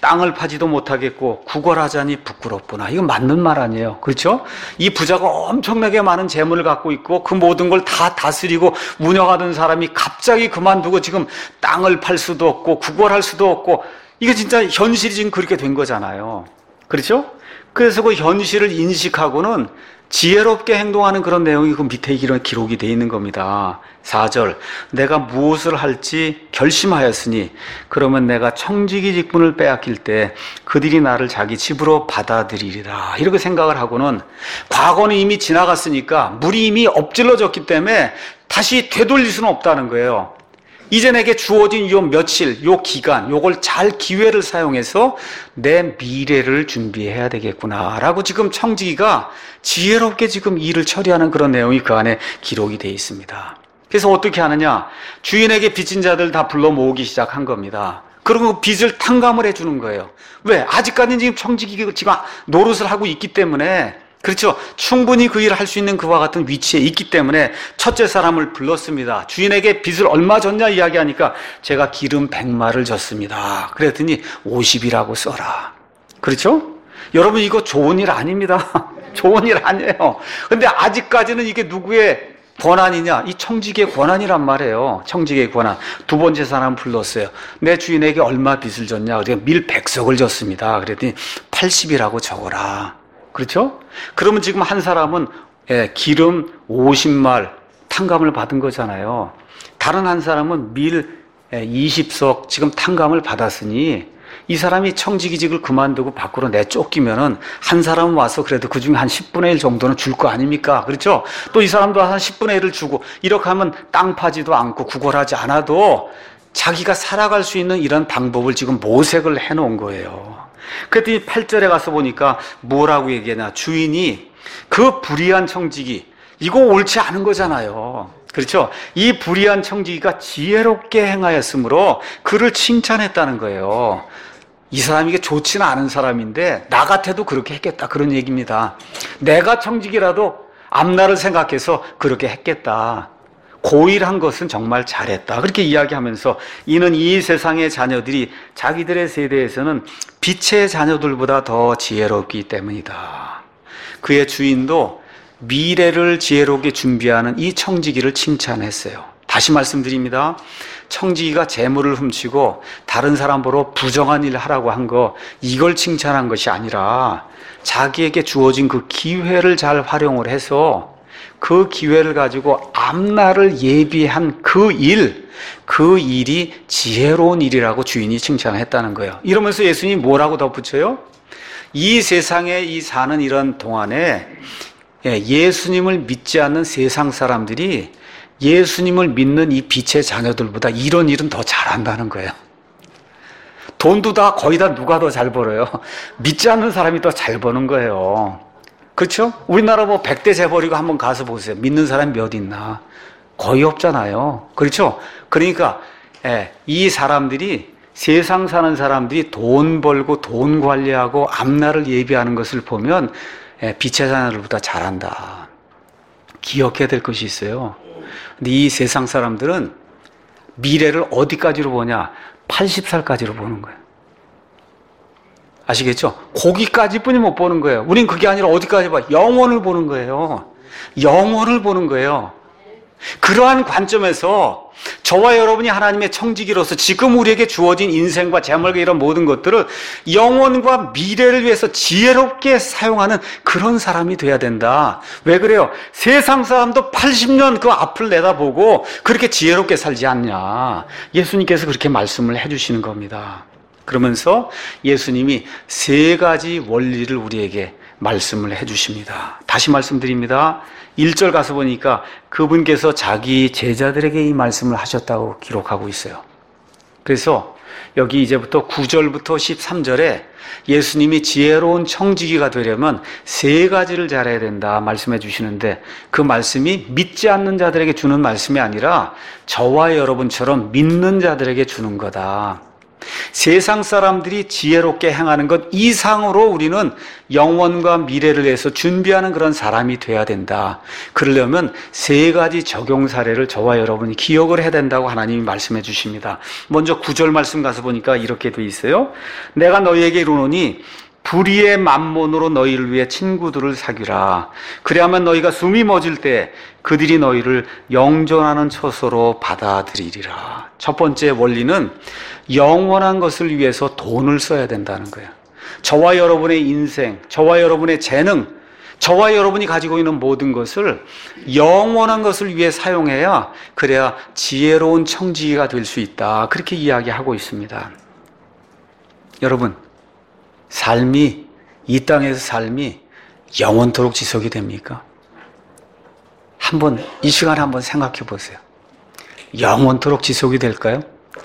S1: 땅을 파지도 못하겠고 구걸하자니 부끄럽구나. 이거 맞는 말 아니에요. 그렇죠? 이 부자가 엄청나게 많은 재물을 갖고 있고 그 모든 걸 다 다스리고 운영하던 사람이 갑자기 그만두고 지금 땅을 팔 수도 없고 구걸할 수도 없고, 이게 진짜 현실이 지금 그렇게 된 거잖아요. 그렇죠? 그래서 그 현실을 인식하고는 지혜롭게 행동하는 그런 내용이 그 밑에 이런 기록이 되어 있는 겁니다. 사 절, 내가 무엇을 할지 결심하였으니 그러면 내가 청지기 직분을 빼앗길 때 그들이 나를 자기 집으로 받아들이리라. 이렇게 생각을 하고는 과거는 이미 지나갔으니까 물이 이미 엎질러졌기 때문에 다시 되돌릴 수는 없다는 거예요. 이제 내게 주어진 요 며칠, 요 기간, 요걸 잘 기회를 사용해서 내 미래를 준비해야 되겠구나라고 지금 청지기가 지혜롭게 지금 일을 처리하는 그런 내용이 그 안에 기록이 되어 있습니다. 그래서 어떻게 하느냐? 주인에게 빚진 자들 다 불러 모으기 시작한 겁니다. 그리고 빚을 탕감을 해주는 거예요. 왜? 아직까지는 지금 청지기가 지금 노릇을 하고 있기 때문에, 그렇죠. 충분히 그 일을 할 수 있는 그와 같은 위치에 있기 때문에 첫째 사람을 불렀습니다. 주인에게 빚을 얼마 줬냐 이야기하니까 제가 기름 백마를 줬습니다. 그랬더니 오십이라고 써라. 그렇죠? 여러분, 이거 좋은 일 아닙니다. 좋은 일 아니에요. 근데 아직까지는 이게 누구의 권한이냐? 이 청지기의 권한이란 말이에요. 청지기의 권한. 두 번째 사람 불렀어요. 내 주인에게 얼마 빚을 줬냐? 그래서 밀 백석을 줬습니다. 그랬더니 팔십이라고 적어라. 그렇죠? 그러면 지금 한 사람은 예, 기름 오십 말 탕감을 받은 거잖아요. 다른 한 사람은 밀 이십 석 지금 탕감을 받았으니 이 사람이 청지기직을 그만두고 밖으로 내쫓기면은 한 사람은 와서 그래도 그 중에 한 십분의 일 정도는 줄 거 아닙니까? 그렇죠? 또 이 사람도 한 십분의 일을 주고 이렇게 하면 땅 파지도 않고 구걸하지 않아도 자기가 살아갈 수 있는 이런 방법을 지금 모색을 해놓은 거예요. 그랬더니 팔 절에 가서 보니까 뭐라고 얘기하냐. 주인이 그 불의한 청지기, 이거 옳지 않은 거잖아요. 그렇죠? 이 불의한 청지기가 지혜롭게 행하였으므로 그를 칭찬했다는 거예요. 이 사람이 좋지는 않은 사람인데 나 같아도 그렇게 했겠다, 그런 얘기입니다. 내가 청지기라도 앞날을 생각해서 그렇게 했겠다. 고일한 것은 정말 잘했다. 그렇게 이야기하면서 이는 이 세상의 자녀들이 자기들의 세대에서는 빛의 자녀들보다 더 지혜롭기 때문이다. 그의 주인도 미래를 지혜롭게 준비하는 이 청지기를 칭찬했어요. 다시 말씀드립니다. 청지기가 재물을 훔치고 다른 사람 보러 부정한 일을 하라고 한 거, 이걸 칭찬한 것이 아니라 자기에게 주어진 그 기회를 잘 활용을 해서 그 기회를 가지고 앞날을 예비한 그 일, 그 일이 지혜로운 일이라고 주인이 칭찬했다는 거예요. 이러면서 예수님이 뭐라고 덧붙여요? 이 세상에 이 사는 이런 동안에 예수님을 믿지 않는 세상 사람들이 예수님을 믿는 이 빛의 자녀들보다 이런 일은 더 잘한다는 거예요. 돈도 다 거의 다 누가 더 잘 벌어요? 믿지 않는 사람이 더 잘 버는 거예요. 그렇죠? 우리나라 뭐 백 대 재벌이고 한번 가서 보세요. 믿는 사람이 몇 있나? 거의 없잖아요. 그렇죠? 그러니까 예, 이 사람들이, 세상 사는 사람들이 돈 벌고 돈 관리하고 앞날을 예비하는 것을 보면 예, 빛의 자녀들보다 잘한다. 기억해야 될 것이 있어요. 근데 이 세상 사람들은 미래를 어디까지로 보냐? 팔십 살까지로 보는 거예요. 아시겠죠? 거기까지뿐이 못 보는 거예요. 우린 그게 아니라 어디까지 봐? 영혼을 보는 거예요. 영혼을 보는 거예요. 그러한 관점에서 저와 여러분이 하나님의 청지기로서 지금 우리에게 주어진 인생과 재물과 이런 모든 것들을 영혼과 미래를 위해서 지혜롭게 사용하는 그런 사람이 돼야 된다. 왜 그래요? 세상 사람도 팔십 년 그 앞을 내다보고 그렇게 지혜롭게 살지 않냐. 예수님께서 그렇게 말씀을 해주시는 겁니다. 그러면서 예수님이 세 가지 원리를 우리에게 말씀을 해주십니다. 다시 말씀드립니다. 일 절 가서 보니까 그분께서 자기 제자들에게 이 말씀을 하셨다고 기록하고 있어요. 그래서 여기 이제부터 구 절부터 십삼 절에 예수님이 지혜로운 청지기가 되려면 세 가지를 잘해야 된다 말씀해 주시는데, 그 말씀이 믿지 않는 자들에게 주는 말씀이 아니라 저와 여러분처럼 믿는 자들에게 주는 거다. 세상 사람들이 지혜롭게 행하는 것 이상으로 우리는 영원과 미래를 위해서 준비하는 그런 사람이 돼야 된다. 그러려면 세 가지 적용 사례를 저와 여러분이 기억을 해야 된다고 하나님이 말씀해 주십니다. 먼저 구 절 말씀 가서 보니까 이렇게 돼 있어요. 내가 너희에게 이르노니 불의의 만몬으로 너희를 위해 친구들을 사귀라. 그리하면 너희가 숨이 멎을 때 그들이 너희를 영존하는 처소로 받아들이리라. 첫 번째 원리는 영원한 것을 위해서 돈을 써야 된다는 거예요. 저와 여러분의 인생, 저와 여러분의 재능, 저와 여러분이 가지고 있는 모든 것을 영원한 것을 위해 사용해야 그래야 지혜로운 청지기가 될 수 있다. 그렇게 이야기하고 있습니다. 여러분, 삶이, 이 땅에서 삶이 영원토록 지속이 됩니까? 한번, 이 시간에 한번 생각해 보세요. 영원토록 지속이 될까요?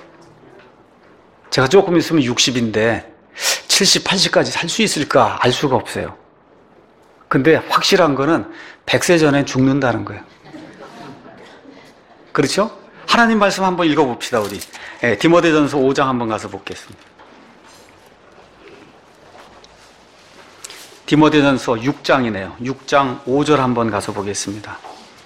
S1: 제가 조금 있으면 육십인데 칠십, 팔십까지 살 수 있을까 알 수가 없어요. 근데 확실한 거는 백 세 전에 죽는다는 거예요. 그렇죠? 하나님 말씀 한번 읽어봅시다, 우리. 네, 디모데전서 오 장 한번 가서 보겠습니다. 디모데전서 육 장이네요. 육 장 오 절 한번 가서 보겠습니다.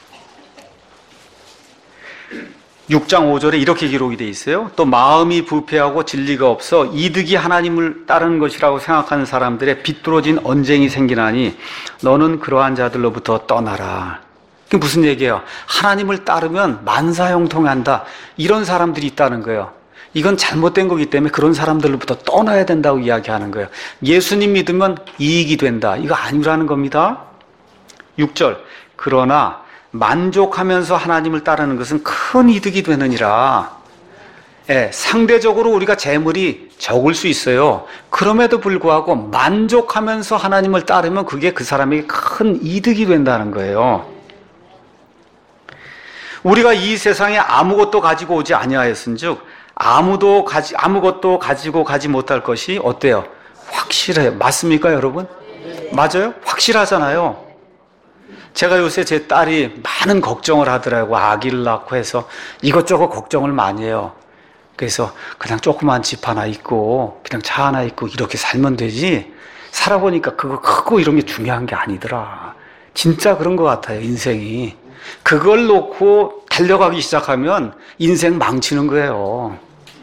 S1: 육 장 오 절에 이렇게 기록이 되어 있어요. 또 마음이 부패하고 진리가 없어 이득이 하나님을 따르는 것이라고 생각하는 사람들의 비뚤어진 언쟁이 생기나니 너는 그러한 자들로부터 떠나라. 그게 무슨 얘기예요? 하나님을 따르면 만사형통한다. 이런 사람들이 있다는 거예요. 이건 잘못된 거기 때문에 그런 사람들로부터 떠나야 된다고 이야기하는 거예요. 예수님 믿으면 이익이 된다. 이거 아니라는 겁니다. 육 절. 그러나 만족하면서 하나님을 따르는 것은 큰 이득이 되느니라. 예, 상대적으로 우리가 재물이 적을 수 있어요. 그럼에도 불구하고 만족하면서 하나님을 따르면 그게 그 사람에게 큰 이득이 된다는 거예요. 우리가 이 세상에 아무것도 가지고 오지 아니하였은즉 아무도 가지, 아무것도 가지고 가지 못할 것이 어때요? 확실해요. 맞습니까, 여러분? 맞아요? 확실하잖아요. 제가 요새 제 딸이 많은 걱정을 하더라고요. 아기를 낳고 해서 이것저것 걱정을 많이 해요. 그래서 그냥 조그만 집 하나 있고 그냥 차 하나 있고 이렇게 살면 되지, 살아보니까 그거 크고 이런 게 중요한 게 아니더라. 진짜 그런 것 같아요, 인생이. 그걸 놓고 달려가기 시작하면 인생 망치는 거예요.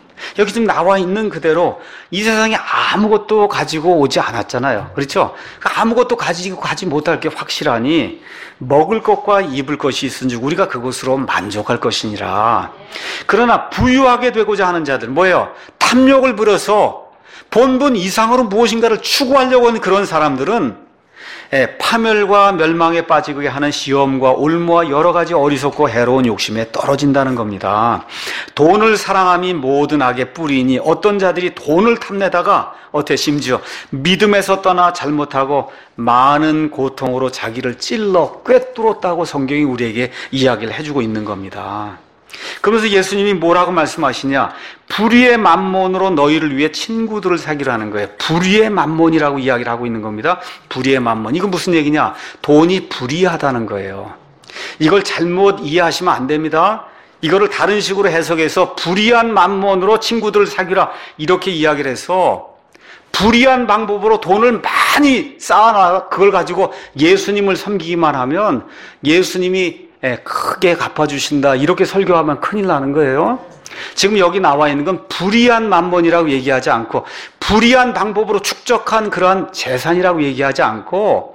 S1: 여기 지금 나와 있는 그대로 이 세상에 아무것도 가지고 오지 않았잖아요. 그렇죠? 아무것도 가지고 가지 못할 게 확실하니 먹을 것과 입을 것이 있은즉 우리가 그것으로 만족할 것이니라. 그러나 부유하게 되고자 하는 자들, 뭐예요? 탐욕을 부려서 본분 이상으로 무엇인가를 추구하려고 하는 그런 사람들은 예, 파멸과 멸망에 빠지게 하는 시험과 올무와 여러 가지 어리석고 해로운 욕심에 떨어진다는 겁니다. 돈을 사랑함이 모든 악의 뿌리이니 어떤 자들이 돈을 탐내다가 어때 심지어 믿음에서 떠나 잘못하고 많은 고통으로 자기를 찔러 꿰뚫었다고 성경이 우리에게 이야기를 해주고 있는 겁니다. 그러면서 예수님이 뭐라고 말씀하시냐? 불의의 만몬으로 너희를 위해 친구들을 사귀라는 거예요. 불의의 만몬이라고 이야기를 하고 있는 겁니다. 불의의 만몬. 이건 무슨 얘기냐? 돈이 불의하다는 거예요. 이걸 잘못 이해하시면 안 됩니다. 이거를 다른 식으로 해석해서 불의한 만몬으로 친구들을 사귀라 이렇게 이야기를 해서 불의한 방법으로 돈을 많이 쌓아놔 그걸 가지고 예수님을 섬기기만 하면 예수님이 크게 갚아주신다 이렇게 설교하면 큰일 나는 거예요. 지금 여기 나와 있는 건 불의한 만몬이라고 얘기하지 않고 불의한 방법으로 축적한 그러한 재산이라고 얘기하지 않고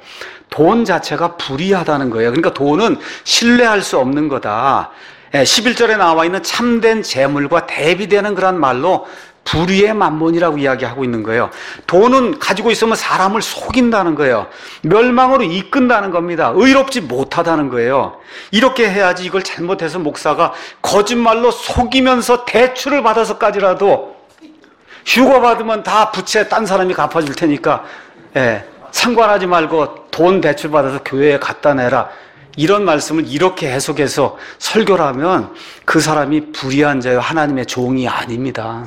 S1: 돈 자체가 불의하다는 거예요. 그러니까 돈은 신뢰할 수 없는 거다. 십일 절에 나와 있는 참된 재물과 대비되는 그런 말로 불의의 만몬이라고 이야기하고 있는 거예요. 돈은 가지고 있으면 사람을 속인다는 거예요. 멸망으로 이끈다는 겁니다. 의롭지 못하다는 거예요. 이렇게 해야지. 이걸 잘못해서 목사가 거짓말로 속이면서 대출을 받아서까지라도 휴가 받으면 다 부채 딴 사람이 갚아줄 테니까 예, 상관하지 말고 돈 대출 받아서 교회에 갖다 내라. 이런 말씀을 이렇게 해석해서 설교를 하면 그 사람이 불의한 자요 하나님의 종이 아닙니다.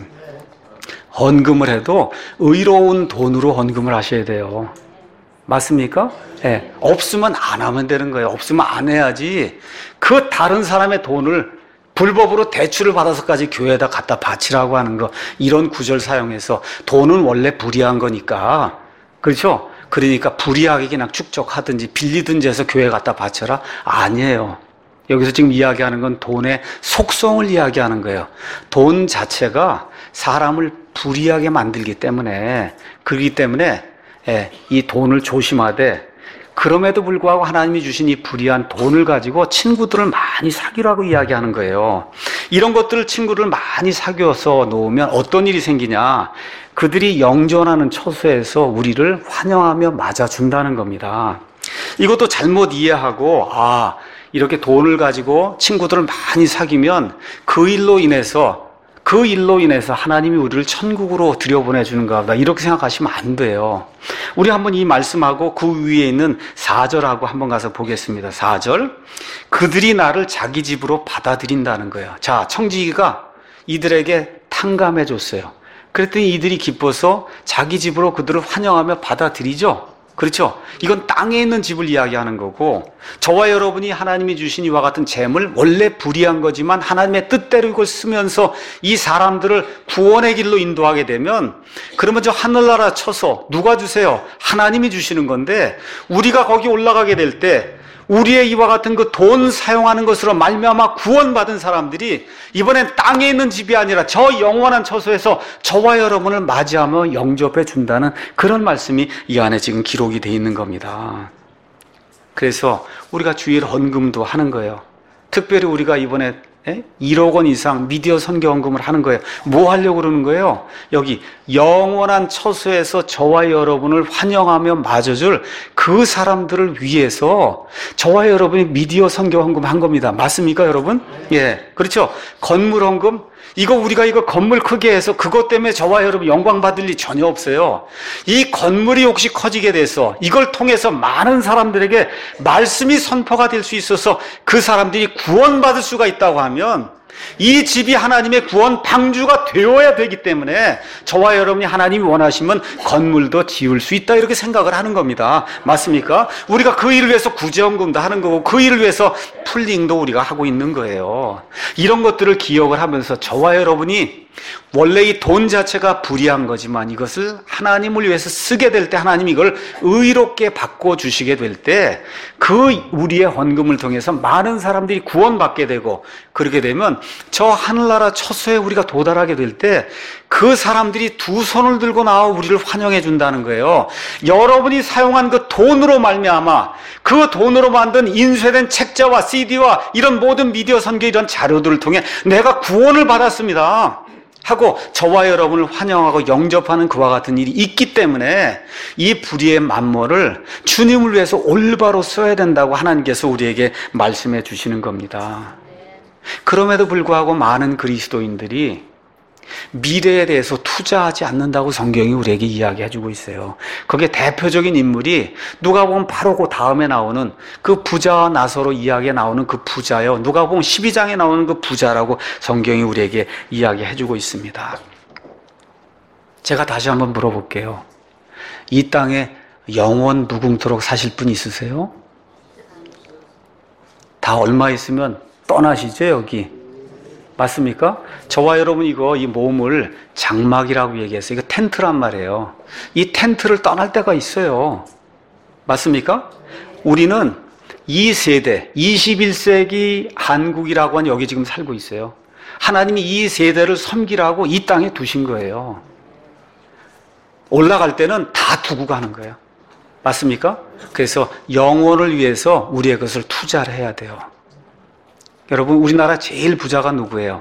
S1: 헌금을 해도 의로운 돈으로 헌금을 하셔야 돼요. 맞습니까? 예. 없으면 안 하면 되는 거예요. 없으면 안 해야지. 그 다른 사람의 돈을 불법으로 대출을 받아서까지 교회에다 갖다 바치라고 하는 거, 이런 구절 사용해서 돈은 원래 불이한 거니까, 그렇죠? 그러니까 불이하게 그냥 축적하든지 빌리든지 해서 교회에 갖다 바쳐라? 아니에요. 여기서 지금 이야기하는 건 돈의 속성을 이야기하는 거예요. 돈 자체가 사람을 불이하게 만들기 때문에, 그렇기 때문에 예, 이 돈을 조심하되, 그럼에도 불구하고 하나님이 주신 이 불이한 돈을 가지고 친구들을 많이 사귀라고 이야기하는 거예요. 이런 것들을 친구를 많이 사귀어서 놓으면 어떤 일이 생기냐? 그들이 영전하는 처소에서 우리를 환영하며 맞아준다는 겁니다. 이것도 잘못 이해하고, 아, 이렇게 돈을 가지고 친구들을 많이 사귀면 그 일로 인해서 그 일로 인해서 하나님이 우리를 천국으로 들여보내주는가 보다, 이렇게 생각하시면 안 돼요. 우리 한번 이 말씀하고 그 위에 있는 사 절하고 한번 가서 보겠습니다. 사 절. 그들이 나를 자기 집으로 받아들인다는 거예요. 자, 청지기가 이들에게 탕감해 줬어요. 그랬더니 이들이 기뻐서 자기 집으로 그들을 환영하며 받아들이죠. 그렇죠? 이건 땅에 있는 집을 이야기하는 거고, 저와 여러분이 하나님이 주신 이와 같은 재물, 원래 불이한 거지만 하나님의 뜻대로 이걸 쓰면서 이 사람들을 구원의 길로 인도하게 되면, 그러면 저 하늘나라 쳐서 누가 주세요? 하나님이 주시는 건데, 우리가 거기 올라가게 될 때 우리의 이와 같은 그 돈 사용하는 것으로 말미암아 구원받은 사람들이 이번엔 땅에 있는 집이 아니라 저 영원한 처소에서 저와 여러분을 맞이하며 영접해 준다는 그런 말씀이 이 안에 지금 기록이 되어 있는 겁니다. 그래서 우리가 주일 헌금도 하는 거예요. 특별히 우리가 이번에 일억 원 이상 미디어 선교 헌금을 하는 거예요. 뭐 하려고 그러는 거예요? 여기 영원한 처소에서 저와 여러분을 환영하며 맞아줄 그 사람들을 위해서 저와 여러분이 미디어 선교 헌금 한 겁니다. 맞습니까, 여러분? 예, 그렇죠. 건물 헌금, 이거 우리가 이거 건물 크게 해서 그것 때문에 저와 여러분 영광 받을 일 전혀 없어요. 이 건물이 혹시 커지게 돼서 이걸 통해서 많은 사람들에게 말씀이 선포가 될 수 있어서 그 사람들이 구원받을 수가 있다고 하면, 이 집이 하나님의 구원 방주가 되어야 되기 때문에 저와 여러분이 하나님이 원하시면 건물도 지을 수 있다, 이렇게 생각을 하는 겁니다. 맞습니까? 우리가 그 일을 위해서 구제헌금도 하는 거고, 그 일을 위해서 풀링도 우리가 하고 있는 거예요. 이런 것들을 기억을 하면서 저와 여러분이 원래 이 돈 자체가 불이한 거지만 이것을 하나님을 위해서 쓰게 될 때, 하나님이 이걸 의롭게 바꿔주시게 될 때 그 우리의 헌금을 통해서 많은 사람들이 구원받게 되고, 그렇게 되면 저 하늘나라 처소에 우리가 도달하게 될 때 그 사람들이 두 손을 들고 나와 우리를 환영해 준다는 거예요. 여러분이 사용한 그 돈으로 말미암아, 그 돈으로 만든 인쇄된 책자와 씨디와 이런 모든 미디어 선교 이런 자료들을 통해 내가 구원을 받았습니다 하고 저와 여러분을 환영하고 영접하는 그와 같은 일이 있기 때문에 이 불의의 만모를 주님을 위해서 올바로 써야 된다고 하나님께서 우리에게 말씀해 주시는 겁니다. 그럼에도 불구하고 많은 그리스도인들이 미래에 대해서 투자하지 않는다고 성경이 우리에게 이야기해 주고 있어요. 거기에 대표적인 인물이 누가 보면 바로 그 다음에 나오는 그 부자와 나서로 이야기에 나오는 그 부자요, 누가 보면 십이 장에 나오는 그 부자라고 성경이 우리에게 이야기해 주고 있습니다. 제가 다시 한번 물어볼게요. 이 땅에 영원 무궁토록 사실 분 있으세요? 다 얼마 있으면 떠나시죠, 여기? 맞습니까? 저와 여러분 이거 이 몸을 장막이라고 얘기했어요. 이거 텐트란 말이에요. 이 텐트를 떠날 때가 있어요. 맞습니까? 우리는 이 세대, 이십일 세기 한국이라고 하는 여기 지금 살고 있어요. 하나님이 이 세대를 섬기라고 이 땅에 두신 거예요. 올라갈 때는 다 두고 가는 거예요. 맞습니까? 그래서 영혼을 위해서 우리의 것을 투자를 해야 돼요. 여러분, 우리나라 제일 부자가 누구예요?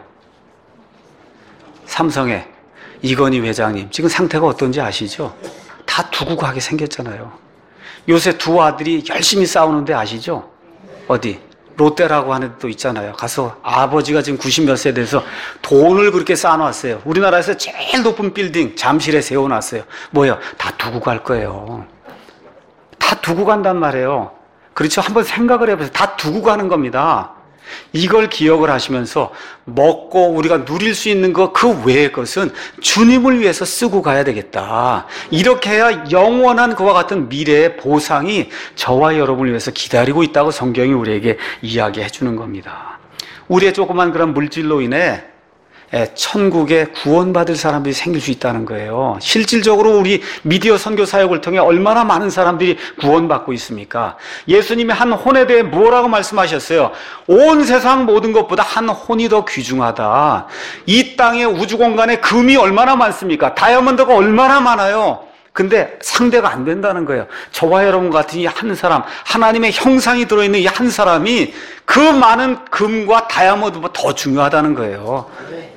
S1: 삼성의 이건희 회장님. 지금 상태가 어떤지 아시죠? 다 두고 가게 생겼잖아요. 요새 두 아들이 열심히 싸우는데 아시죠? 어디? 롯데라고 하는 데도 있잖아요. 가서 아버지가 지금 구십 몇 세 돼서 돈을 그렇게 쌓아놨어요. 우리나라에서 제일 높은 빌딩 잠실에 세워놨어요. 뭐예요? 다 두고 갈 거예요. 다 두고 간단 말이에요. 그렇죠? 한번 생각을 해보세요. 다 두고 가는 겁니다. 이걸 기억을 하시면서 먹고 우리가 누릴 수 있는 것, 그 외의 것은 주님을 위해서 쓰고 가야 되겠다. 이렇게 해야 영원한 그와 같은 미래의 보상이 저와 여러분을 위해서 기다리고 있다고 성경이 우리에게 이야기해 주는 겁니다. 우리의 조그만 그런 물질로 인해 천국에 구원받을 사람들이 생길 수 있다는 거예요. 실질적으로 우리 미디어 선교 사역을 통해 얼마나 많은 사람들이 구원받고 있습니까? 예수님이 한 혼에 대해 뭐라고 말씀하셨어요? 온 세상 모든 것보다 한 혼이 더 귀중하다. 이 땅의 우주 공간에 금이 얼마나 많습니까? 다이아몬드가 얼마나 많아요. 근데 상대가 안 된다는 거예요. 저와 여러분 같은 이 한 사람, 하나님의 형상이 들어있는 이 한 사람이 그 많은 금과 다이아몬드보다 더 중요하다는 거예요.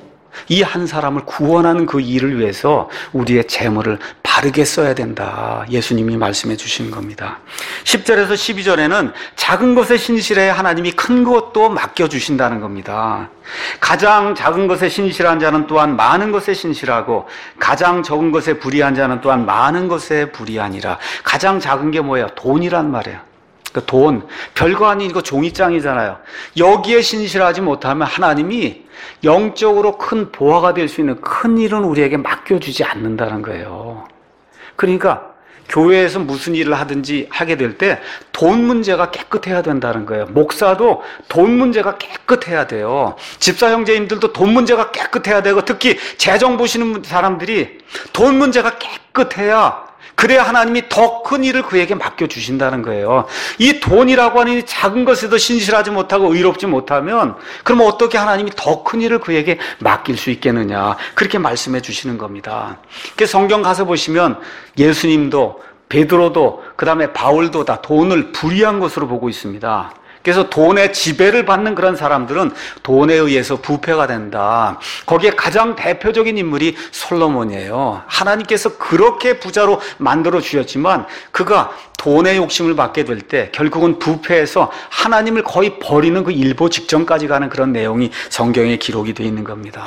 S1: 이 한 사람을 구원하는 그 일을 위해서 우리의 재물을 바르게 써야 된다. 예수님이 말씀해 주시는 겁니다. 십 절에서 십이 절에는 작은 것에 신실해야 하나님이 큰 것도 맡겨주신다는 겁니다. 가장 작은 것에 신실한 자는 또한 많은 것에 신실하고 가장 적은 것에 불의한 자는 또한 많은 것에 불의하니라. 가장 작은 게 뭐예요? 돈이란 말이에요. 그 돈, 별거 아닌 이거 종이장이잖아요. 여기에 신실하지 못하면 하나님이 영적으로 큰 보화가 될 수 있는 큰 일은 우리에게 맡겨주지 않는다는 거예요. 그러니까 교회에서 무슨 일을 하든지 하게 될 때 돈 문제가 깨끗해야 된다는 거예요. 목사도 돈 문제가 깨끗해야 돼요. 집사 형제님들도 돈 문제가 깨끗해야 되고, 특히 재정 보시는 사람들이 돈 문제가 깨끗해야, 그래야 하나님이 더 큰 일을 그에게 맡겨주신다는 거예요. 이 돈이라고 하는 이 작은 것에도 신실하지 못하고 의롭지 못하면 그럼 어떻게 하나님이 더 큰 일을 그에게 맡길 수 있겠느냐, 그렇게 말씀해 주시는 겁니다. 그래서 성경 가서 보시면 예수님도 베드로도 그 다음에 바울도 다 돈을 불의한 것으로 보고 있습니다. 그래서 돈의 지배를 받는 그런 사람들은 돈에 의해서 부패가 된다. 거기에 가장 대표적인 인물이 솔로몬이에요. 하나님께서 그렇게 부자로 만들어 주셨지만 그가 돈의 욕심을 받게 될 때 결국은 부패해서 하나님을 거의 버리는 그 일보 직전까지 가는 그런 내용이 성경에 기록이 되어 있는 겁니다.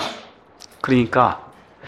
S1: 그러니까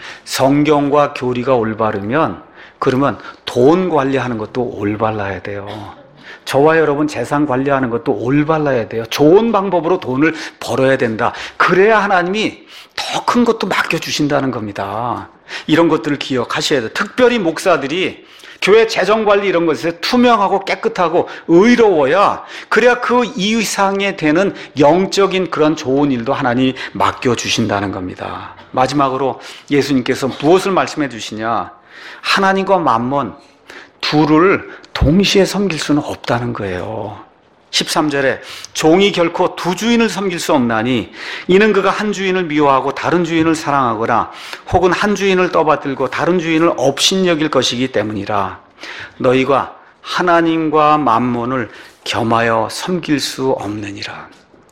S1: 성경과 교리가 올바르면 그러면 돈 관리하는 것도 올바라야 돼요. 저와 여러분 재산 관리하는 것도 올바라야 돼요. 좋은 방법으로 돈을 벌어야 된다. 그래야 하나님이 더 큰 것도 맡겨주신다는 겁니다. 이런 것들을 기억하셔야 돼요. 특별히 목사들이 교회 재정관리 이런 것에 투명하고 깨끗하고 의로워야, 그래야 그 이상에 되는 영적인 그런 좋은 일도 하나님이 맡겨주신다는 겁니다. 마지막으로 예수님께서 무엇을 말씀해 주시냐, 하나님과 맘몬 둘을 동시에 섬길 수는 없다는 거예요. 십삼 절에 종이 결코 두 주인을 섬길 수 없나니 이는 그가 한 주인을 미워하고 다른 주인을 사랑하거나 혹은 한 주인을 떠받들고 다른 주인을 업신여길 것이기 때문이라. 너희가 하나님과 맘몬을 겸하여 섬길 수 없느니라.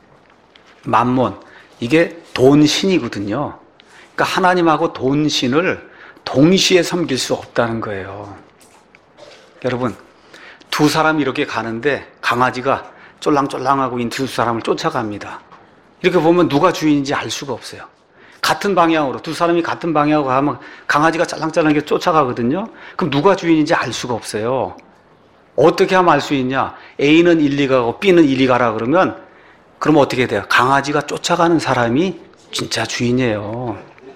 S1: 맘몬, 이게 돈신이거든요. 그러니까 하나님하고 돈신을 동시에 섬길 수 없다는 거예요. 여러분, 두 사람이 이렇게 가는데 강아지가 쫄랑쫄랑하고 있는 두 사람을 쫓아갑니다. 이렇게 보면 누가 주인인지 알 수가 없어요. 같은 방향으로, 두 사람이 같은 방향으로 가면 강아지가 짤랑짤랑하게 쫓아가거든요. 그럼 누가 주인인지 알 수가 없어요. 어떻게 하면 알 수 있냐? A는 일, 이 가고 B는 일, 이 가라 그러면 그럼 어떻게 돼요? 강아지가 쫓아가는 사람이 진짜 주인이에요.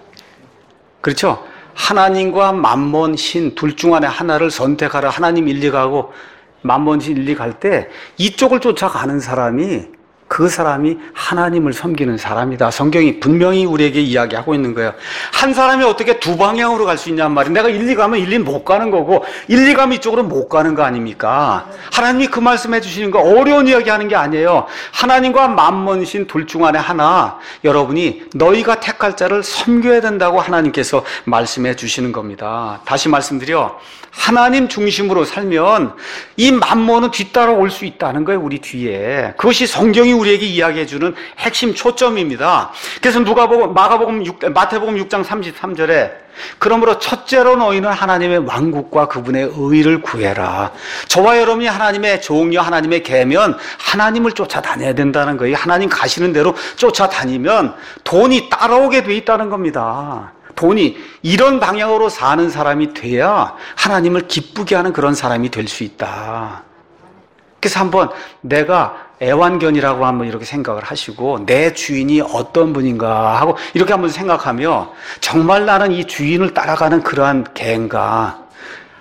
S1: 그렇죠? 하나님과 맘몬 신 둘 중 안에 하나를 선택하라. 하나님 일, 이 가고 맘몬 신 일, 이 갈 때 이쪽을 쫓아가는 사람이, 그 사람이 하나님을 섬기는 사람이다. 성경이 분명히 우리에게 이야기하고 있는 거예요. 한 사람이 어떻게 두 방향으로 갈 수 있냔 말이에요. 내가 일, 이 가면 일, 이 못 가는 거고 일, 이 가면 이쪽으로 못 가는 거 아닙니까? 하나님이 그 말씀해 주시는 거 어려운 이야기 하는 게 아니에요. 하나님과 맘몬신 둘 중 안에 하나, 여러분이 너희가 택할 자를 섬겨야 된다고 하나님께서 말씀해 주시는 겁니다. 다시 말씀드려, 하나님 중심으로 살면 이 맘몬은 뒤따라올 수 있다는 거예요. 우리 뒤에. 그것이 성경이 우리에게 이야기해주는 핵심 초점입니다. 그래서 누가복음, 마가복음, 마태복음 육 장 삼십삼 절에 그러므로 첫째로 너희는 하나님의 왕국과 그분의 의를 구해라. 저와 여러분이 하나님의 종이요 하나님의 개면 하나님을 쫓아다녀야 된다는 거예요. 하나님 가시는 대로 쫓아다니면 돈이 따라오게 돼 있다는 겁니다. 돈이 이런 방향으로 사는 사람이 돼야 하나님을 기쁘게 하는 그런 사람이 될 수 있다. 그래서 한번 내가 애완견이라고 한번 이렇게 생각을 하시고 내 주인이 어떤 분인가 하고 이렇게 한번 생각하며 정말 나는 이 주인을 따라가는 그러한 개인가,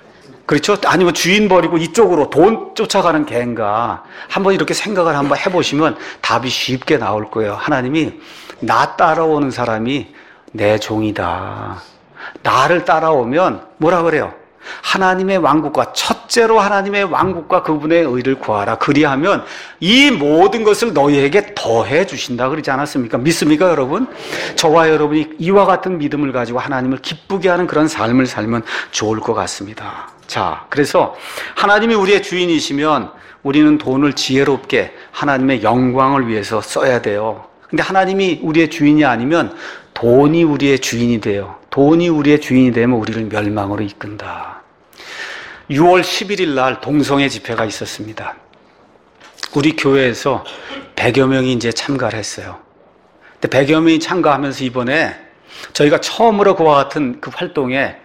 S1: 그렇죠? 아니면 주인 버리고 이쪽으로 돈 쫓아가는 개인가? 한번 이렇게 생각을 한번 해보시면 답이 쉽게 나올 거예요. 하나님이 나 따라오는 사람이 내 종이다. 나를 따라오면 뭐라 그래요? 하나님의 왕국과 첫째로 하나님의 왕국과 그분의 의를 구하라. 그리하면 이 모든 것을 너희에게 더해 주신다 그러지 않았습니까? 믿습니까, 여러분? 저와 여러분이 이와 같은 믿음을 가지고 하나님을 기쁘게 하는 그런 삶을 살면 좋을 것 같습니다. 자, 그래서 하나님이 우리의 주인이시면 우리는 돈을 지혜롭게 하나님의 영광을 위해서 써야 돼요. 근데 하나님이 우리의 주인이 아니면 돈이 우리의 주인이 돼요. 돈이 우리의 주인이 되면 우리를 멸망으로 이끈다. 유월 십일일 날 동성애 집회가 있었습니다. 우리 교회에서 백여 명이 이제 참가를 했어요. 근데 백여 명이 참가하면서 이번에 저희가 처음으로 그와 같은 그 활동에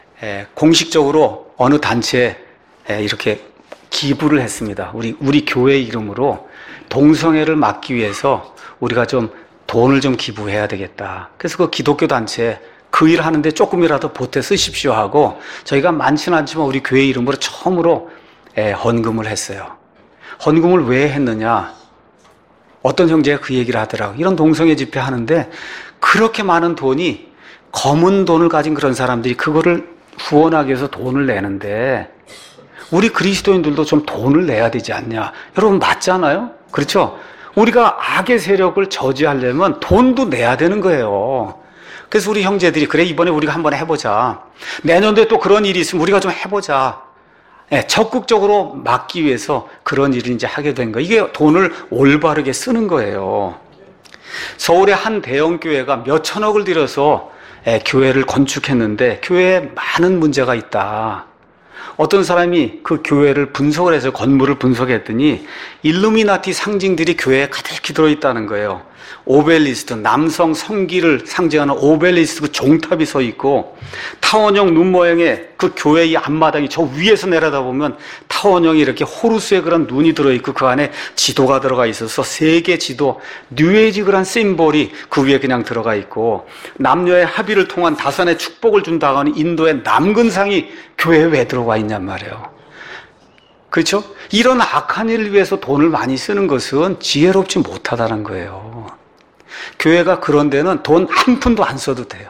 S1: 공식적으로 어느 단체에 이렇게 기부를 했습니다. 우리, 우리 교회 이름으로 동성애를 막기 위해서 우리가 좀 돈을 좀 기부해야 되겠다. 그래서 그 기독교 단체에 그 일 하는데 조금이라도 보태 쓰십시오 하고 저희가 많지는 않지만 우리 교회 이름으로 처음으로 헌금을 했어요. 헌금을 왜 했느냐? 어떤 형제가 그 얘기를 하더라고요. 이런 동성애 집회 하는데 그렇게 많은 돈이 검은 돈을 가진 그런 사람들이 그거를 후원하기 위해서 돈을 내는데 우리 그리스도인들도 좀 돈을 내야 되지 않냐? 여러분 맞잖아요? 그렇죠? 우리가 악의 세력을 저지하려면 돈도 내야 되는 거예요. 그래서 우리 형제들이 그래 이번에 우리가 한번 해보자. 내년도에 또 그런 일이 있으면 우리가 좀 해보자. 네, 적극적으로 막기 위해서 그런 일을 이제 하게 된 거예요. 이게 돈을 올바르게 쓰는 거예요. 서울의 한 대형 교회가 몇 천억을 들여서 예, 교회를 건축했는데 교회에 많은 문제가 있다. 어떤 사람이 그 교회를 분석을 해서 건물을 분석했더니 일루미나티 상징들이 교회에 가득히 들어있다는 거예요. 오벨리스크, 남성 성기를 상징하는 오벨리스크 그 종탑이 서 있고 타원형 눈 모양의 그 교회의 앞마당이 저 위에서 내려다보면 타원형이 이렇게 호루스의 그런 눈이 들어있고 그 안에 지도가 들어가 있어서 세계 지도, 뉴에이지 그런 심볼이 그 위에 그냥 들어가 있고 남녀의 합의를 통한 다산의 축복을 준다고 하는 인도의 남근상이 교회에 왜 들어가 있냔 말이에요. 그렇죠? 이런 악한 일을 위해서 돈을 많이 쓰는 것은 지혜롭지 못하다는 거예요. 교회가 그런 데는 돈 한 푼도 안 써도 돼요.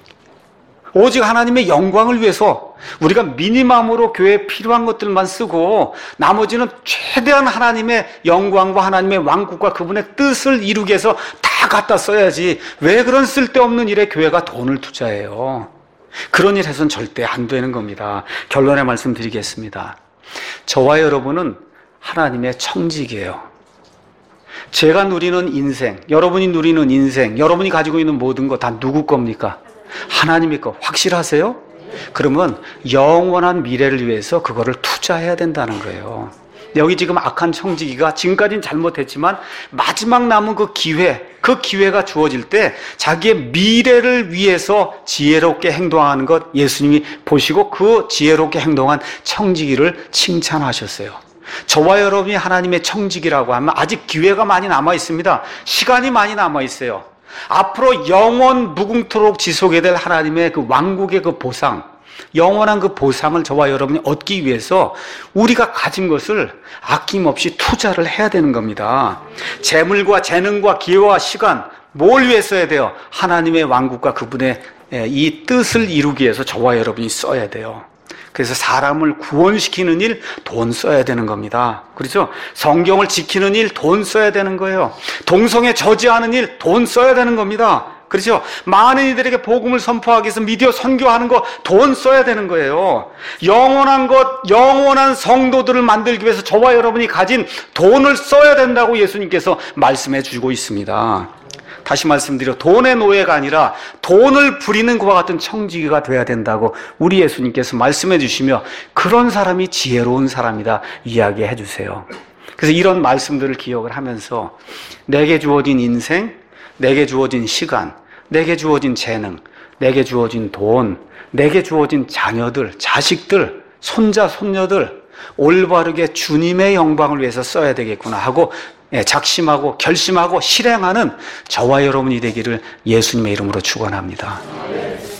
S1: 오직 하나님의 영광을 위해서 우리가 미니멈으로 교회에 필요한 것들만 쓰고 나머지는 최대한 하나님의 영광과 하나님의 왕국과 그분의 뜻을 이루기 위해서 다 갖다 써야지 왜 그런 쓸데없는 일에 교회가 돈을 투자해요. 그런 일 해서는 절대 안 되는 겁니다. 결론의 말씀 드리겠습니다. 저와 여러분은 하나님의 청직이에요. 제가 누리는 인생, 여러분이 누리는 인생, 여러분이 가지고 있는 모든 거 다 누구 겁니까? 하나님의 거. 확실하세요? 그러면 영원한 미래를 위해서 그거를 투자해야 된다는 거예요. 여기 지금 악한 청지기가 지금까지는 잘못했지만 마지막 남은 그 기회, 그 기회가 주어질 때 자기의 미래를 위해서 지혜롭게 행동하는 것 예수님이 보시고 그 지혜롭게 행동한 청지기를 칭찬하셨어요. 저와 여러분이 하나님의 청지기라고 하면 아직 기회가 많이 남아 있습니다. 시간이 많이 남아 있어요. 앞으로 영원 무궁토록 지속해야 될 하나님의 그 왕국의 그 보상, 영원한 그 보상을 저와 여러분이 얻기 위해서 우리가 가진 것을 아낌없이 투자를 해야 되는 겁니다. 재물과 재능과 기회와 시간, 뭘 위해 써야 돼요? 하나님의 왕국과 그분의 이 뜻을 이루기 위해서 저와 여러분이 써야 돼요. 그래서 사람을 구원시키는 일 돈 써야 되는 겁니다. 그렇죠? 성경을 지키는 일 돈 써야 되는 거예요. 동성애 저지하는 일 돈 써야 되는 겁니다. 그렇죠? 많은 이들에게 복음을 선포하기 위해서 미디어 선교하는 거 돈 써야 되는 거예요. 영원한 것, 영원한 성도들을 만들기 위해서 저와 여러분이 가진 돈을 써야 된다고 예수님께서 말씀해 주고 있습니다. 다시 말씀드려 돈의 노예가 아니라 돈을 부리는 그와 같은 청지기가 돼야 된다고 우리 예수님께서 말씀해 주시며 그런 사람이 지혜로운 사람이다 이야기해 주세요. 그래서 이런 말씀들을 기억을 하면서 내게 주어진 인생, 내게 주어진 시간, 내게 주어진 재능, 내게 주어진 돈, 내게 주어진 자녀들, 자식들, 손자, 손녀들 올바르게 주님의 영광을 위해서 써야 되겠구나 하고 작심하고 결심하고 실행하는 저와 여러분이 되기를 예수님의 이름으로 축원합니다.